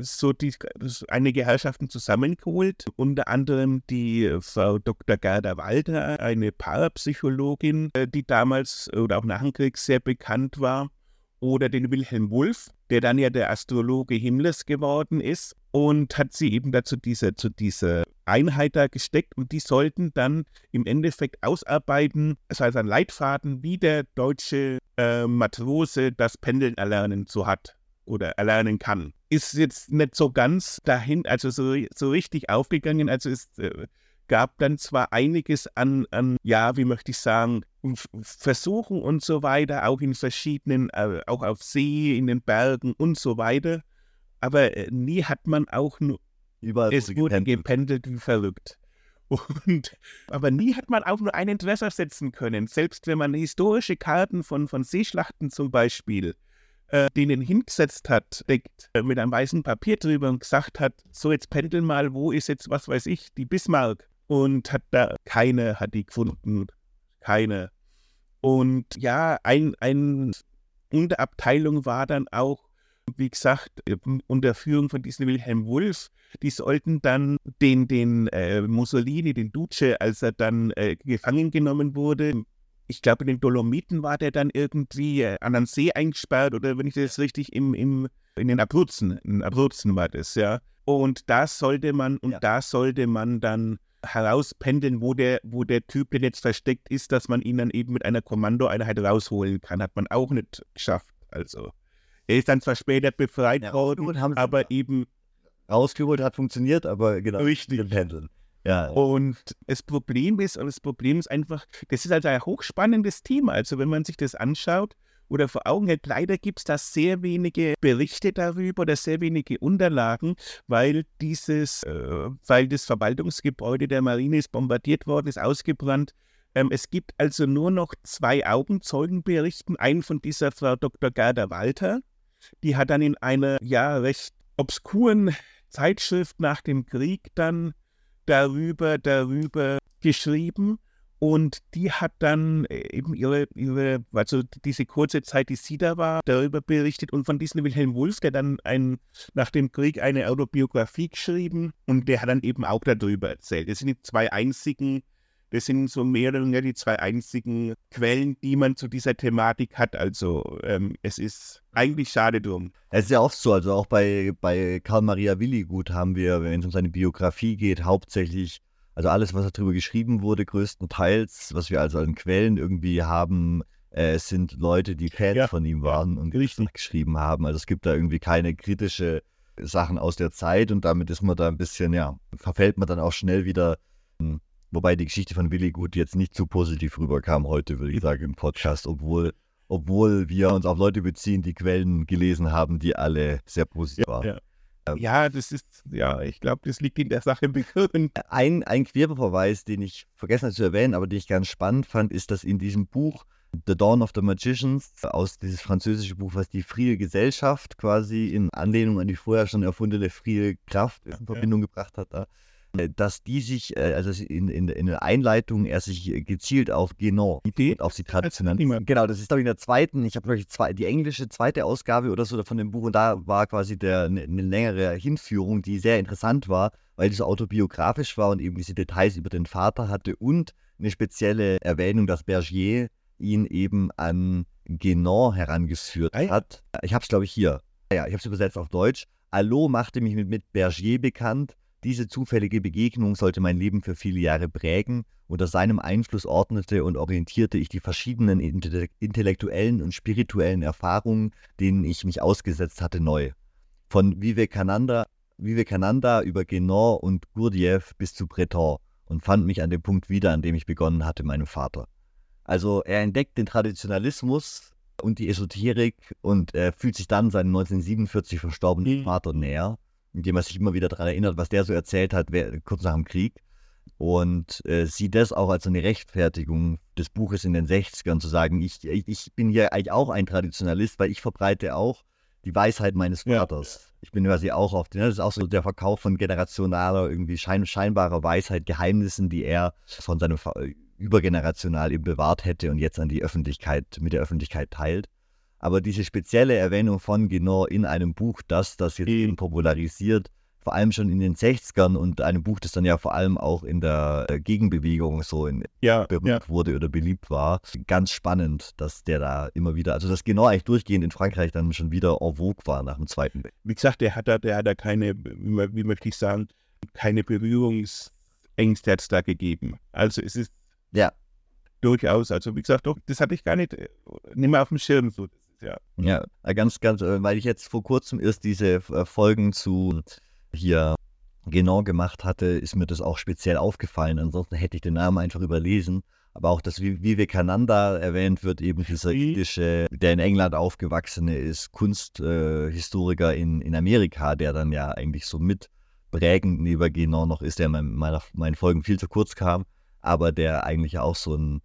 einige Herrschaften zusammengeholt, unter anderem die Frau Dr. Gerda Walter, eine Parapsychologin, die damals oder auch nach dem Krieg sehr bekannt war, oder den Wilhelm Wulff, der dann ja der Astrologe Himmlers geworden ist, und hat sie eben dazu zu dieser Einheit da gesteckt, und die sollten dann im Endeffekt ausarbeiten, das heißt ein Leitfaden, wie der deutsche Matrose das Pendeln erlernen so hat oder erlernen kann. Ist jetzt nicht so ganz dahin, also so richtig aufgegangen, also es gab dann zwar einiges an, ja, wie möchte ich sagen, Versuchen und so weiter, auch in verschiedenen, auch auf See, in den Bergen und so weiter, aber nie hat man auch nur, es wurde gependelt wie verrückt. Aber nie hat man auch nur einen Treffer setzen können, selbst wenn man historische Karten von Seeschlachten zum Beispiel denen hingesetzt hat, mit einem weißen Papier drüber und gesagt hat, so jetzt pendel mal, wo ist jetzt, was weiß ich, die Bismarck? Und keine hat die gefunden. Keine. Und ja, eine Unterabteilung war dann auch, wie gesagt, unter Führung von diesem Wilhelm Wulff, die sollten dann den Mussolini, den Duce, als er dann gefangen genommen wurde, ich glaube in den Dolomiten war der dann irgendwie an einen See eingesperrt, oder wenn ich das richtig, in den Abruzzen war das, ja. Und da sollte man dann herauspendeln, wo der Typ, der jetzt versteckt ist, dass man ihn dann eben mit einer Kommandoeinheit rausholen kann. Hat man auch nicht geschafft. Also, er ist dann zwar später befreit worden, aber eben rausgeholt hat funktioniert, aber genau. Richtig. Pendeln. Ja. Und das Problem ist einfach, das ist also ein hochspannendes Thema. Also, wenn man sich das anschaut oder vor Augen hält, leider gibt es da sehr wenige Berichte darüber oder sehr wenige Unterlagen, weil das Verwaltungsgebäude der Marine ist bombardiert worden, ist ausgebrannt. Es gibt also nur noch 2 Augenzeugenberichten, einen von dieser Frau Dr. Gerda Walter, die hat dann in einer recht obskuren Zeitschrift nach dem Krieg dann darüber geschrieben. Und die hat dann eben also diese kurze Zeit, die sie da war, darüber berichtet. Und von diesem Wilhelm Wulff, der dann nach dem Krieg eine Autobiografie geschrieben, und der hat dann eben auch darüber erzählt. Das sind so mehr oder weniger die 2 einzigen Quellen, die man zu dieser Thematik hat. Also es ist eigentlich schade drum. Es ist ja oft so, also auch bei Karl Maria Willigut haben wir, wenn es um seine Biografie geht, hauptsächlich, also alles, was darüber geschrieben wurde, größtenteils, was wir also an Quellen irgendwie haben, sind Leute, die Fans von ihm waren und geschrieben haben. Also es gibt da irgendwie keine kritische Sachen aus der Zeit, und damit ist man da ein bisschen, verfällt man dann auch schnell wieder, wobei die Geschichte von Willigut jetzt nicht so positiv rüberkam heute, würde ich sagen, im Podcast, obwohl wir uns auf Leute beziehen, die Quellen gelesen haben, die alle sehr positiv waren. Ja, ich glaube, das liegt in der Sache begründet. Ein Querverweis, den ich vergessen habe zu erwähnen, aber den ich ganz spannend fand, ist, dass in diesem Buch The Dawn of the Magicians, aus dieses französische Buch, was die Frie Gesellschaft quasi in Anlehnung an die vorher schon erfundene Frie Kraft in Verbindung gebracht hat, dass die sich, also in der Einleitung er sich gezielt auf Guénon und auf die traditionellen. Genau, das ist glaube ich in der zweiten, ich habe glaube ich die englische zweite Ausgabe oder so von dem Buch, und da war quasi eine längere Hinführung, die sehr interessant war, weil die so autobiografisch war und eben diese Details über den Vater hatte und eine spezielle Erwähnung, dass Bergier ihn eben an Guénon herangeführt hat. Ich habe es glaube ich hier. Ja, ich habe es übersetzt auf Deutsch. Allo machte mich mit Bergier bekannt. Diese zufällige Begegnung sollte mein Leben für viele Jahre prägen. Unter seinem Einfluss ordnete und orientierte ich die verschiedenen intellektuellen und spirituellen Erfahrungen, denen ich mich ausgesetzt hatte, neu. Von Vivekananda über Guénon und Gurdjieff bis zu Breton, und fand mich an dem Punkt wieder, an dem ich begonnen hatte, meinem Vater. Also er entdeckt den Traditionalismus und die Esoterik und fühlt sich dann seinem 1947 verstorbenen Vater näher, indem er sich immer wieder daran erinnert, was der so erzählt hat, kurz nach dem Krieg. Und sieht das auch als eine Rechtfertigung des Buches in den 60ern, zu sagen, ich bin hier eigentlich auch ein Traditionalist, weil ich verbreite auch die Weisheit meines Vaters. Ja. Ich bin quasi auch das ist auch so der Verkauf von generationaler, irgendwie scheinbarer Weisheit, Geheimnissen, die er von seinem übergenerational eben bewahrt hätte und jetzt an die Öffentlichkeit, mit der Öffentlichkeit teilt. Aber diese spezielle Erwähnung von Guénon in einem Buch, das jetzt eben popularisiert, vor allem schon in den 60ern und einem Buch, das dann ja vor allem auch in der Gegenbewegung so berühmt wurde oder beliebt war. Ganz spannend, dass der da immer wieder, also dass Guénon eigentlich durchgehend in Frankreich dann schon wieder en vogue war nach dem Zweiten Weltkrieg. Wie gesagt, der hat da keine, wie möchte ich sagen, keine Berührungsängste hat es da gegeben. Also es ist durchaus, also wie gesagt, doch, das hatte ich gar nicht mehr auf dem Schirm. So. Ja, ganz, weil ich jetzt vor kurzem erst diese Folgen zu hier Guénon gemacht hatte, ist mir das auch speziell aufgefallen. Ansonsten hätte ich den Namen einfach überlesen. Aber auch das Vivekananda erwähnt wird, eben dieser indische, der in England aufgewachsene ist, Kunsthistoriker in Amerika, der dann ja eigentlich so mitprägend neben Guénon noch ist, der in meinen Folgen viel zu kurz kam, aber der eigentlich auch so ein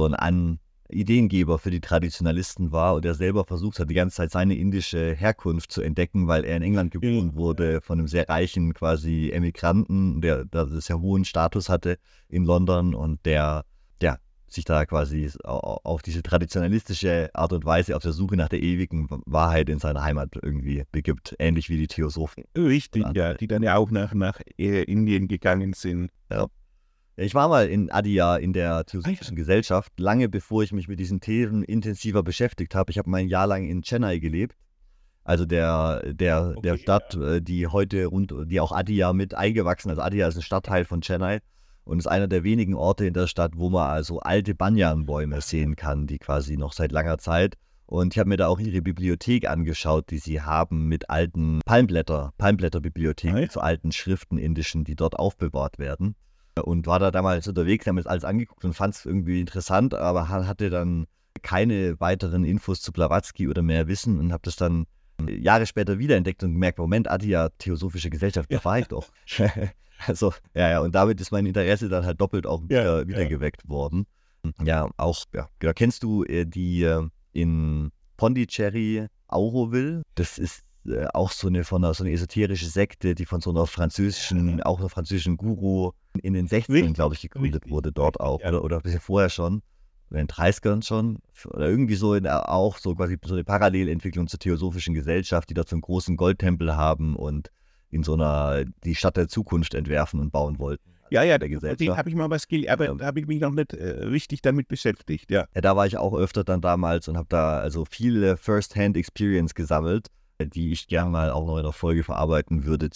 Ideengeber für die Traditionalisten war und der selber versucht hat, die ganze Zeit seine indische Herkunft zu entdecken, weil er in England geboren wurde, von einem sehr reichen quasi Emigranten, der sehr hohen Status hatte in London und der sich da quasi auf diese traditionalistische Art und Weise auf der Suche nach der ewigen Wahrheit in seiner Heimat irgendwie begibt, ähnlich wie die Theosophen. Richtig, die dann ja auch nach Indien gegangen sind. Ja. Ich war mal in Adyar in der Theosophischen Gesellschaft, lange bevor ich mich mit diesen Themen intensiver beschäftigt habe. Ich habe mal ein Jahr lang in Chennai gelebt, also der Stadt, die heute die auch Adyar mit eingewachsen, also Adyar ist ein Stadtteil von Chennai und ist einer der wenigen Orte in der Stadt, wo man also alte Banyanbäume sehen kann, die quasi noch seit langer Zeit. Und ich habe mir da auch ihre Bibliothek angeschaut, die sie haben mit alten Palmblätterbibliotheken zu alten Schriften indischen, die dort aufbewahrt werden. Und war da damals unterwegs, haben das alles angeguckt und fand es irgendwie interessant, aber hatte dann keine weiteren Infos zu Blavatsky oder mehr Wissen und habe das dann Jahre später wiederentdeckt und gemerkt, Moment, Adyar, Theosophische Gesellschaft, da war ich doch. Also, und damit ist mein Interesse dann halt doppelt auch wieder geweckt worden. Ja, auch, kennst du die in Pondicherry Auroville? Das ist auch so eine esoterische Sekte, die von so einer französischen Guru in den 60ern, glaube ich, gegründet wurde, dort auch. Oder ein bisschen vorher schon, oder in den 30ern schon. Oder irgendwie so auch so quasi so eine Parallelentwicklung zur Theosophischen Gesellschaft, die dort so einen großen Goldtempel haben und in so die Stadt der Zukunft entwerfen und bauen wollten. Ja, den habe ich mal was gelesen, aber da habe ich mich noch nicht richtig damit beschäftigt, ja. Ja, da war ich auch öfter dann damals und habe da also viele First-Hand-Experience gesammelt, die ich gerne mal auch noch in der Folge verarbeiten würde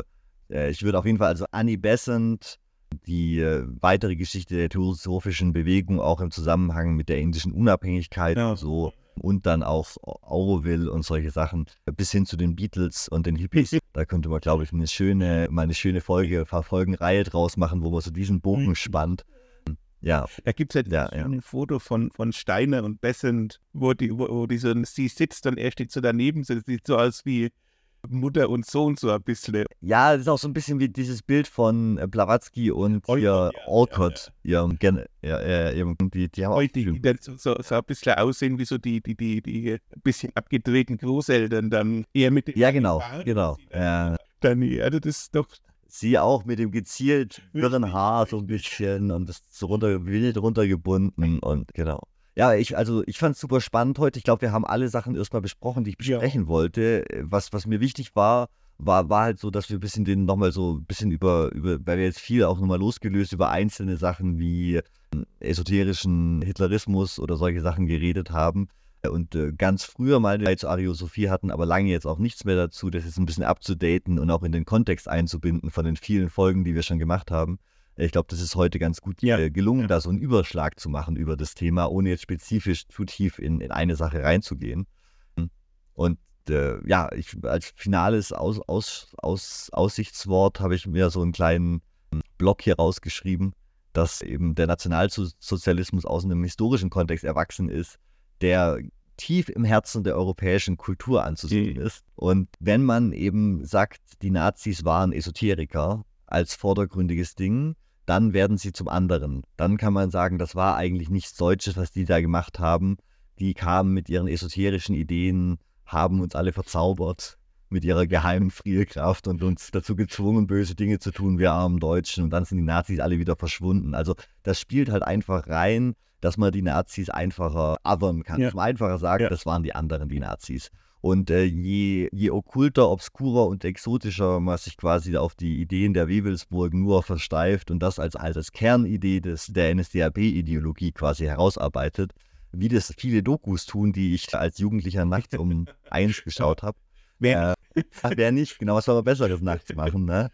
ich würde auf jeden Fall also Annie Besant, die weitere Geschichte der theosophischen Bewegung auch im Zusammenhang mit der indischen Unabhängigkeit und dann auch Auroville und solche Sachen, bis hin zu den Beatles und den Hippies. Da könnte man, glaube ich, eine schöne Folgenreihe draus machen, wo man so diesen Bogen spannt. Ja. Da gibt es ein Foto von Steiner und Besant, wo sie sitzt und er steht so daneben, so sieht so aus wie Mutter und Sohn so ein bisschen. Ja, das ist auch so ein bisschen wie dieses Bild von Blavatsky und Olcott. Die haben auch die dann so ein bisschen aussehen wie so die ein bisschen abgedrehten Großeltern dann eher mit dem genau. Ja. Dann, also das ist doch. Sie auch mit dem gezielt wirren Haar so ein bisschen und das so wild runtergebunden und genau. Ja, ich fand es super spannend heute. Ich glaube, wir haben alle Sachen erstmal besprochen, die ich besprechen wollte. Was mir wichtig war halt so, dass wir ein bisschen über, weil wir jetzt viel auch nochmal losgelöst über einzelne Sachen wie esoterischen Hitlerismus oder solche Sachen geredet haben. Und ganz früher mal eine zur Ariosophie hatten, aber lange jetzt auch nichts mehr dazu, das jetzt ein bisschen abzudaten und auch in den Kontext einzubinden von den vielen Folgen, die wir schon gemacht haben. Ich glaube, das ist heute ganz gut gelungen, da so einen Überschlag zu machen über das Thema, ohne jetzt spezifisch zu tief in eine Sache reinzugehen. Und ich als finales Aussichtswort habe ich mir so einen kleinen Block hier rausgeschrieben, dass eben der Nationalsozialismus aus einem historischen Kontext erwachsen ist, der tief im Herzen der europäischen Kultur anzusehen ist. Und wenn man eben sagt, die Nazis waren Esoteriker als vordergründiges Ding, dann werden sie zum anderen. Dann kann man sagen, das war eigentlich nichts Deutsches, was die da gemacht haben. Die kamen mit ihren esoterischen Ideen, haben uns alle verzaubert mit ihrer geheimen Friedkraft und uns dazu gezwungen, böse Dinge zu tun, wir armen Deutschen. Und dann sind die Nazis alle wieder verschwunden. Also das spielt halt einfach rein, dass man die Nazis einfacher othern kann. Dass man einfacher sagt, das waren die anderen, die Nazis. Und je okkulter, obskurer und exotischer man sich quasi auf die Ideen der Wewelsburg nur versteift und das als Kernidee der NSDAP-Ideologie quasi herausarbeitet, wie das viele Dokus tun, die ich als Jugendlicher nachts um 1 geschaut habe. Wer nicht, genau, was soll man Besseres nachts machen, ne?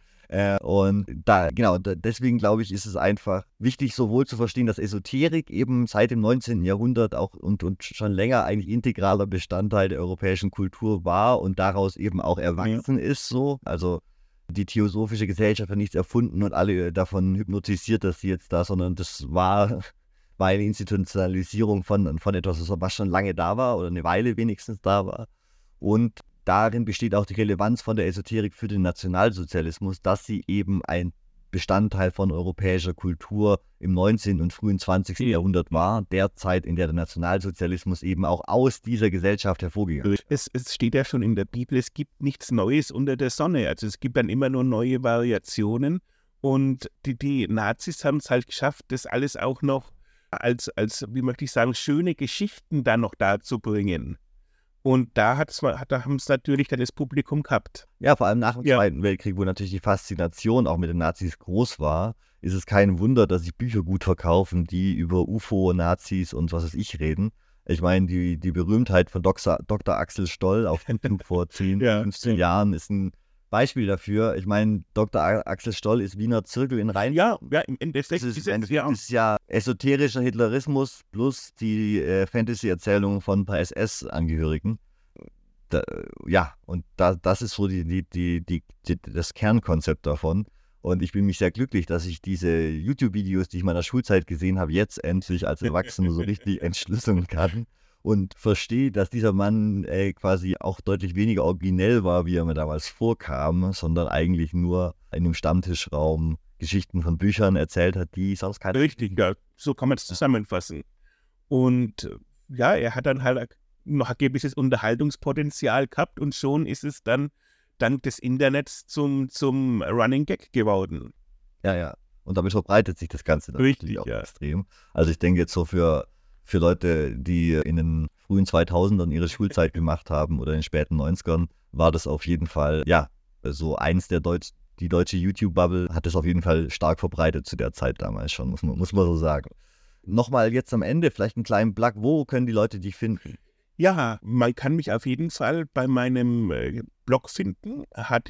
Deswegen glaube ich, ist es einfach wichtig, sowohl zu verstehen, dass Esoterik eben seit dem 19. Jahrhundert auch und schon länger eigentlich integraler Bestandteil der europäischen Kultur war und daraus eben auch erwachsen ist so. Also die Theosophische Gesellschaft hat nichts erfunden und alle davon hypnotisiert, dass sie jetzt da, sondern das war eine Institutionalisierung von etwas, was schon lange da war oder eine Weile wenigstens da war. Und darin besteht auch die Relevanz von der Esoterik für den Nationalsozialismus, dass sie eben ein Bestandteil von europäischer Kultur im 19. und frühen 20. Jahrhundert war, der Zeit, in der der Nationalsozialismus eben auch aus dieser Gesellschaft hervorgegangen ist. Es steht ja schon in der Bibel, es gibt nichts Neues unter der Sonne. Also es gibt dann immer nur neue Variationen und die Nazis haben es halt geschafft, das alles auch noch als, wie möchte ich sagen, schöne Geschichten da noch darzubringen. Und da haben es natürlich dann das Publikum gehabt. Ja, vor allem nach dem Zweiten Weltkrieg, wo natürlich die Faszination auch mit den Nazis groß war, ist es kein Wunder, dass sich Bücher gut verkaufen, die über UFO, Nazis und was weiß ich reden. Ich meine, die Berühmtheit von Dr. Axel Stoll auf YouTube vor 10, 15 Jahren ist ein Beispiel dafür. Ich meine, Dr. Axel Stoll ist Wiener Zirkel in Rheinland. Ja, im Endeffekt das ist ja esoterischer Hitlerismus plus die Fantasy-Erzählung von ein paar SS-Angehörigen. Das ist so das Kernkonzept davon. Und ich bin mich sehr glücklich, dass ich diese YouTube-Videos, die ich in meiner Schulzeit gesehen habe, jetzt endlich als Erwachsener so richtig entschlüsseln kann. Und verstehe, dass dieser Mann quasi auch deutlich weniger originell war, wie er mir damals vorkam, sondern eigentlich nur in einem Stammtischraum Geschichten von Büchern erzählt hat, die sonst keiner... Richtig, ja, so kann man es zusammenfassen. Und er hat dann halt noch ein gewisses Unterhaltungspotenzial gehabt und schon ist es dann dank des Internets zum Running Gag geworden. Ja. Und damit verbreitet sich das Ganze natürlich auch extrem. Also ich denke jetzt so für Leute, die in den frühen 2000ern ihre Schulzeit gemacht haben oder in den späten 90ern, war das auf jeden Fall, so eins die deutsche YouTube-Bubble hat das auf jeden Fall stark verbreitet zu der Zeit damals schon, muss man so sagen. Nochmal jetzt am Ende vielleicht einen kleinen Plug, wo können die Leute dich finden? Ja, man kann mich auf jeden Fall bei meinem Blog finden,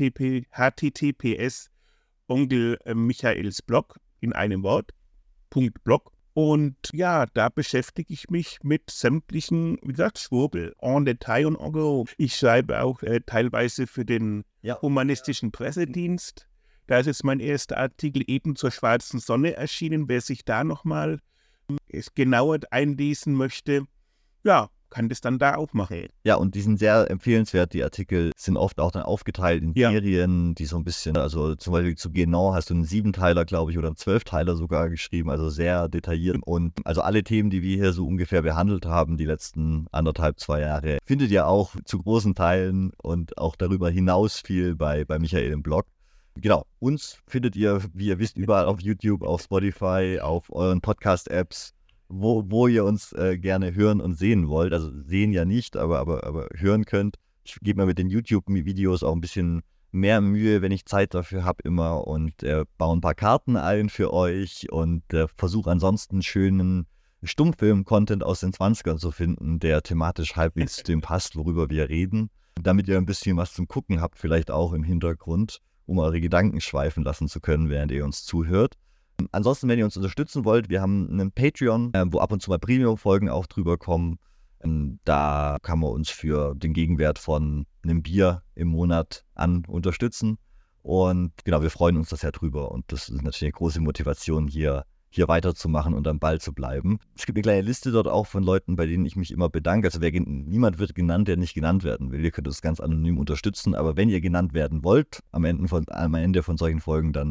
https Onkel Michaels Blog in einem Wort, .blog. Und ja, da beschäftige ich mich mit sämtlichen, wie gesagt, Schwurbel, en Detail und en gros. Ich schreibe auch teilweise für den humanistischen Pressedienst. Da ist jetzt mein erster Artikel eben zur Schwarzen Sonne erschienen. Wer sich da nochmal genauer einlesen möchte, kann das dann da auch machen. Ja, und die sind sehr empfehlenswert. Die Artikel sind oft auch dann aufgeteilt in Serien, die so ein bisschen, also zum Beispiel zu Genau hast du einen 7-Teiler, glaube ich, oder einen 12-Teiler sogar geschrieben, also sehr detailliert. Und also alle Themen, die wir hier so ungefähr behandelt haben, die letzten 1,5-2 Jahre, findet ihr auch zu großen Teilen und auch darüber hinaus viel bei Michael im Blog. Genau, uns findet ihr, wie ihr wisst, überall auf YouTube, auf Spotify, auf euren Podcast-Apps, wo ihr uns gerne hören und sehen wollt. Also sehen ja nicht, aber hören könnt. Ich gebe mir mit den YouTube-Videos auch ein bisschen mehr Mühe, wenn ich Zeit dafür habe immer und baue ein paar Karten ein für euch und versuche ansonsten schönen Stummfilm-Content aus den 20ern zu finden, der thematisch halbwegs zu dem passt, worüber wir reden, damit ihr ein bisschen was zum Gucken habt, vielleicht auch im Hintergrund, um eure Gedanken schweifen lassen zu können, während ihr uns zuhört. Ansonsten, wenn ihr uns unterstützen wollt, wir haben einen Patreon, wo ab und zu mal Premium-Folgen auch drüber kommen. Da kann man uns für den Gegenwert von einem Bier im Monat unterstützen. Und genau, wir freuen uns da sehr drüber. Und das ist natürlich eine große Motivation, hier weiterzumachen und am Ball zu bleiben. Es gibt eine kleine Liste dort auch von Leuten, bei denen ich mich immer bedanke. Also niemand wird genannt, der nicht genannt werden will. Ihr könnt uns ganz anonym unterstützen. Aber wenn ihr genannt werden wollt, am Ende von solchen Folgen, dann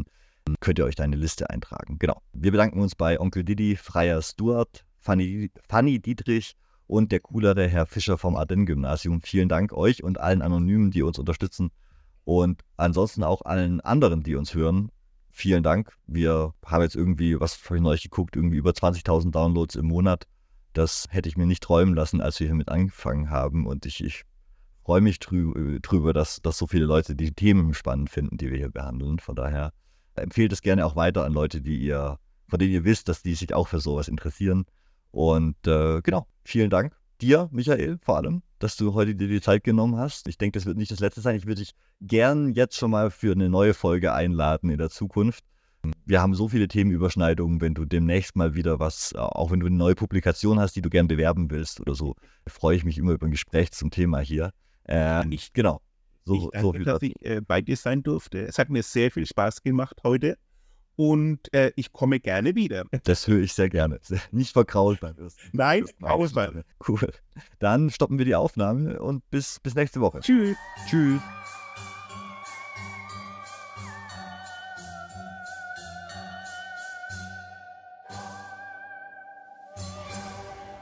könnt ihr euch da in eine Liste eintragen. Genau. Wir bedanken uns bei Onkel Didi, Freier Stuart, Fanny Dietrich und der coolere Herr Fischer vom Ardennes-Gymnasium. Vielen Dank euch und allen Anonymen, die uns unterstützen und ansonsten auch allen anderen, die uns hören. Vielen Dank. Wir haben jetzt irgendwie, was habe ich neulich geguckt, irgendwie über 20.000 Downloads im Monat. Das hätte ich mir nicht träumen lassen, als wir hiermit angefangen haben und ich freue mich drüber, dass so viele Leute die Themen spannend finden, die wir hier behandeln. Von daher empfehlt es gerne auch weiter an Leute, von denen ihr wisst, dass die sich auch für sowas interessieren. Und genau, vielen Dank dir, Michael, vor allem, dass du heute dir die Zeit genommen hast. Ich denke, das wird nicht das Letzte sein. Ich würde dich gern jetzt schon mal für eine neue Folge einladen in der Zukunft. Wir haben so viele Themenüberschneidungen, wenn du demnächst mal wieder auch wenn du eine neue Publikation hast, die du gern bewerben willst oder so, freue ich mich immer über ein Gespräch zum Thema hier. Genau. Ich danke, dass ich bei dir sein durfte. Es hat mir sehr viel Spaß gemacht heute und ich komme gerne wieder. Das höre ich sehr gerne. Nicht verkrault beim ersten. Nein, Auswahl. Cool. Dann stoppen wir die Aufnahme und bis nächste Woche. Tschüss. Tschüss.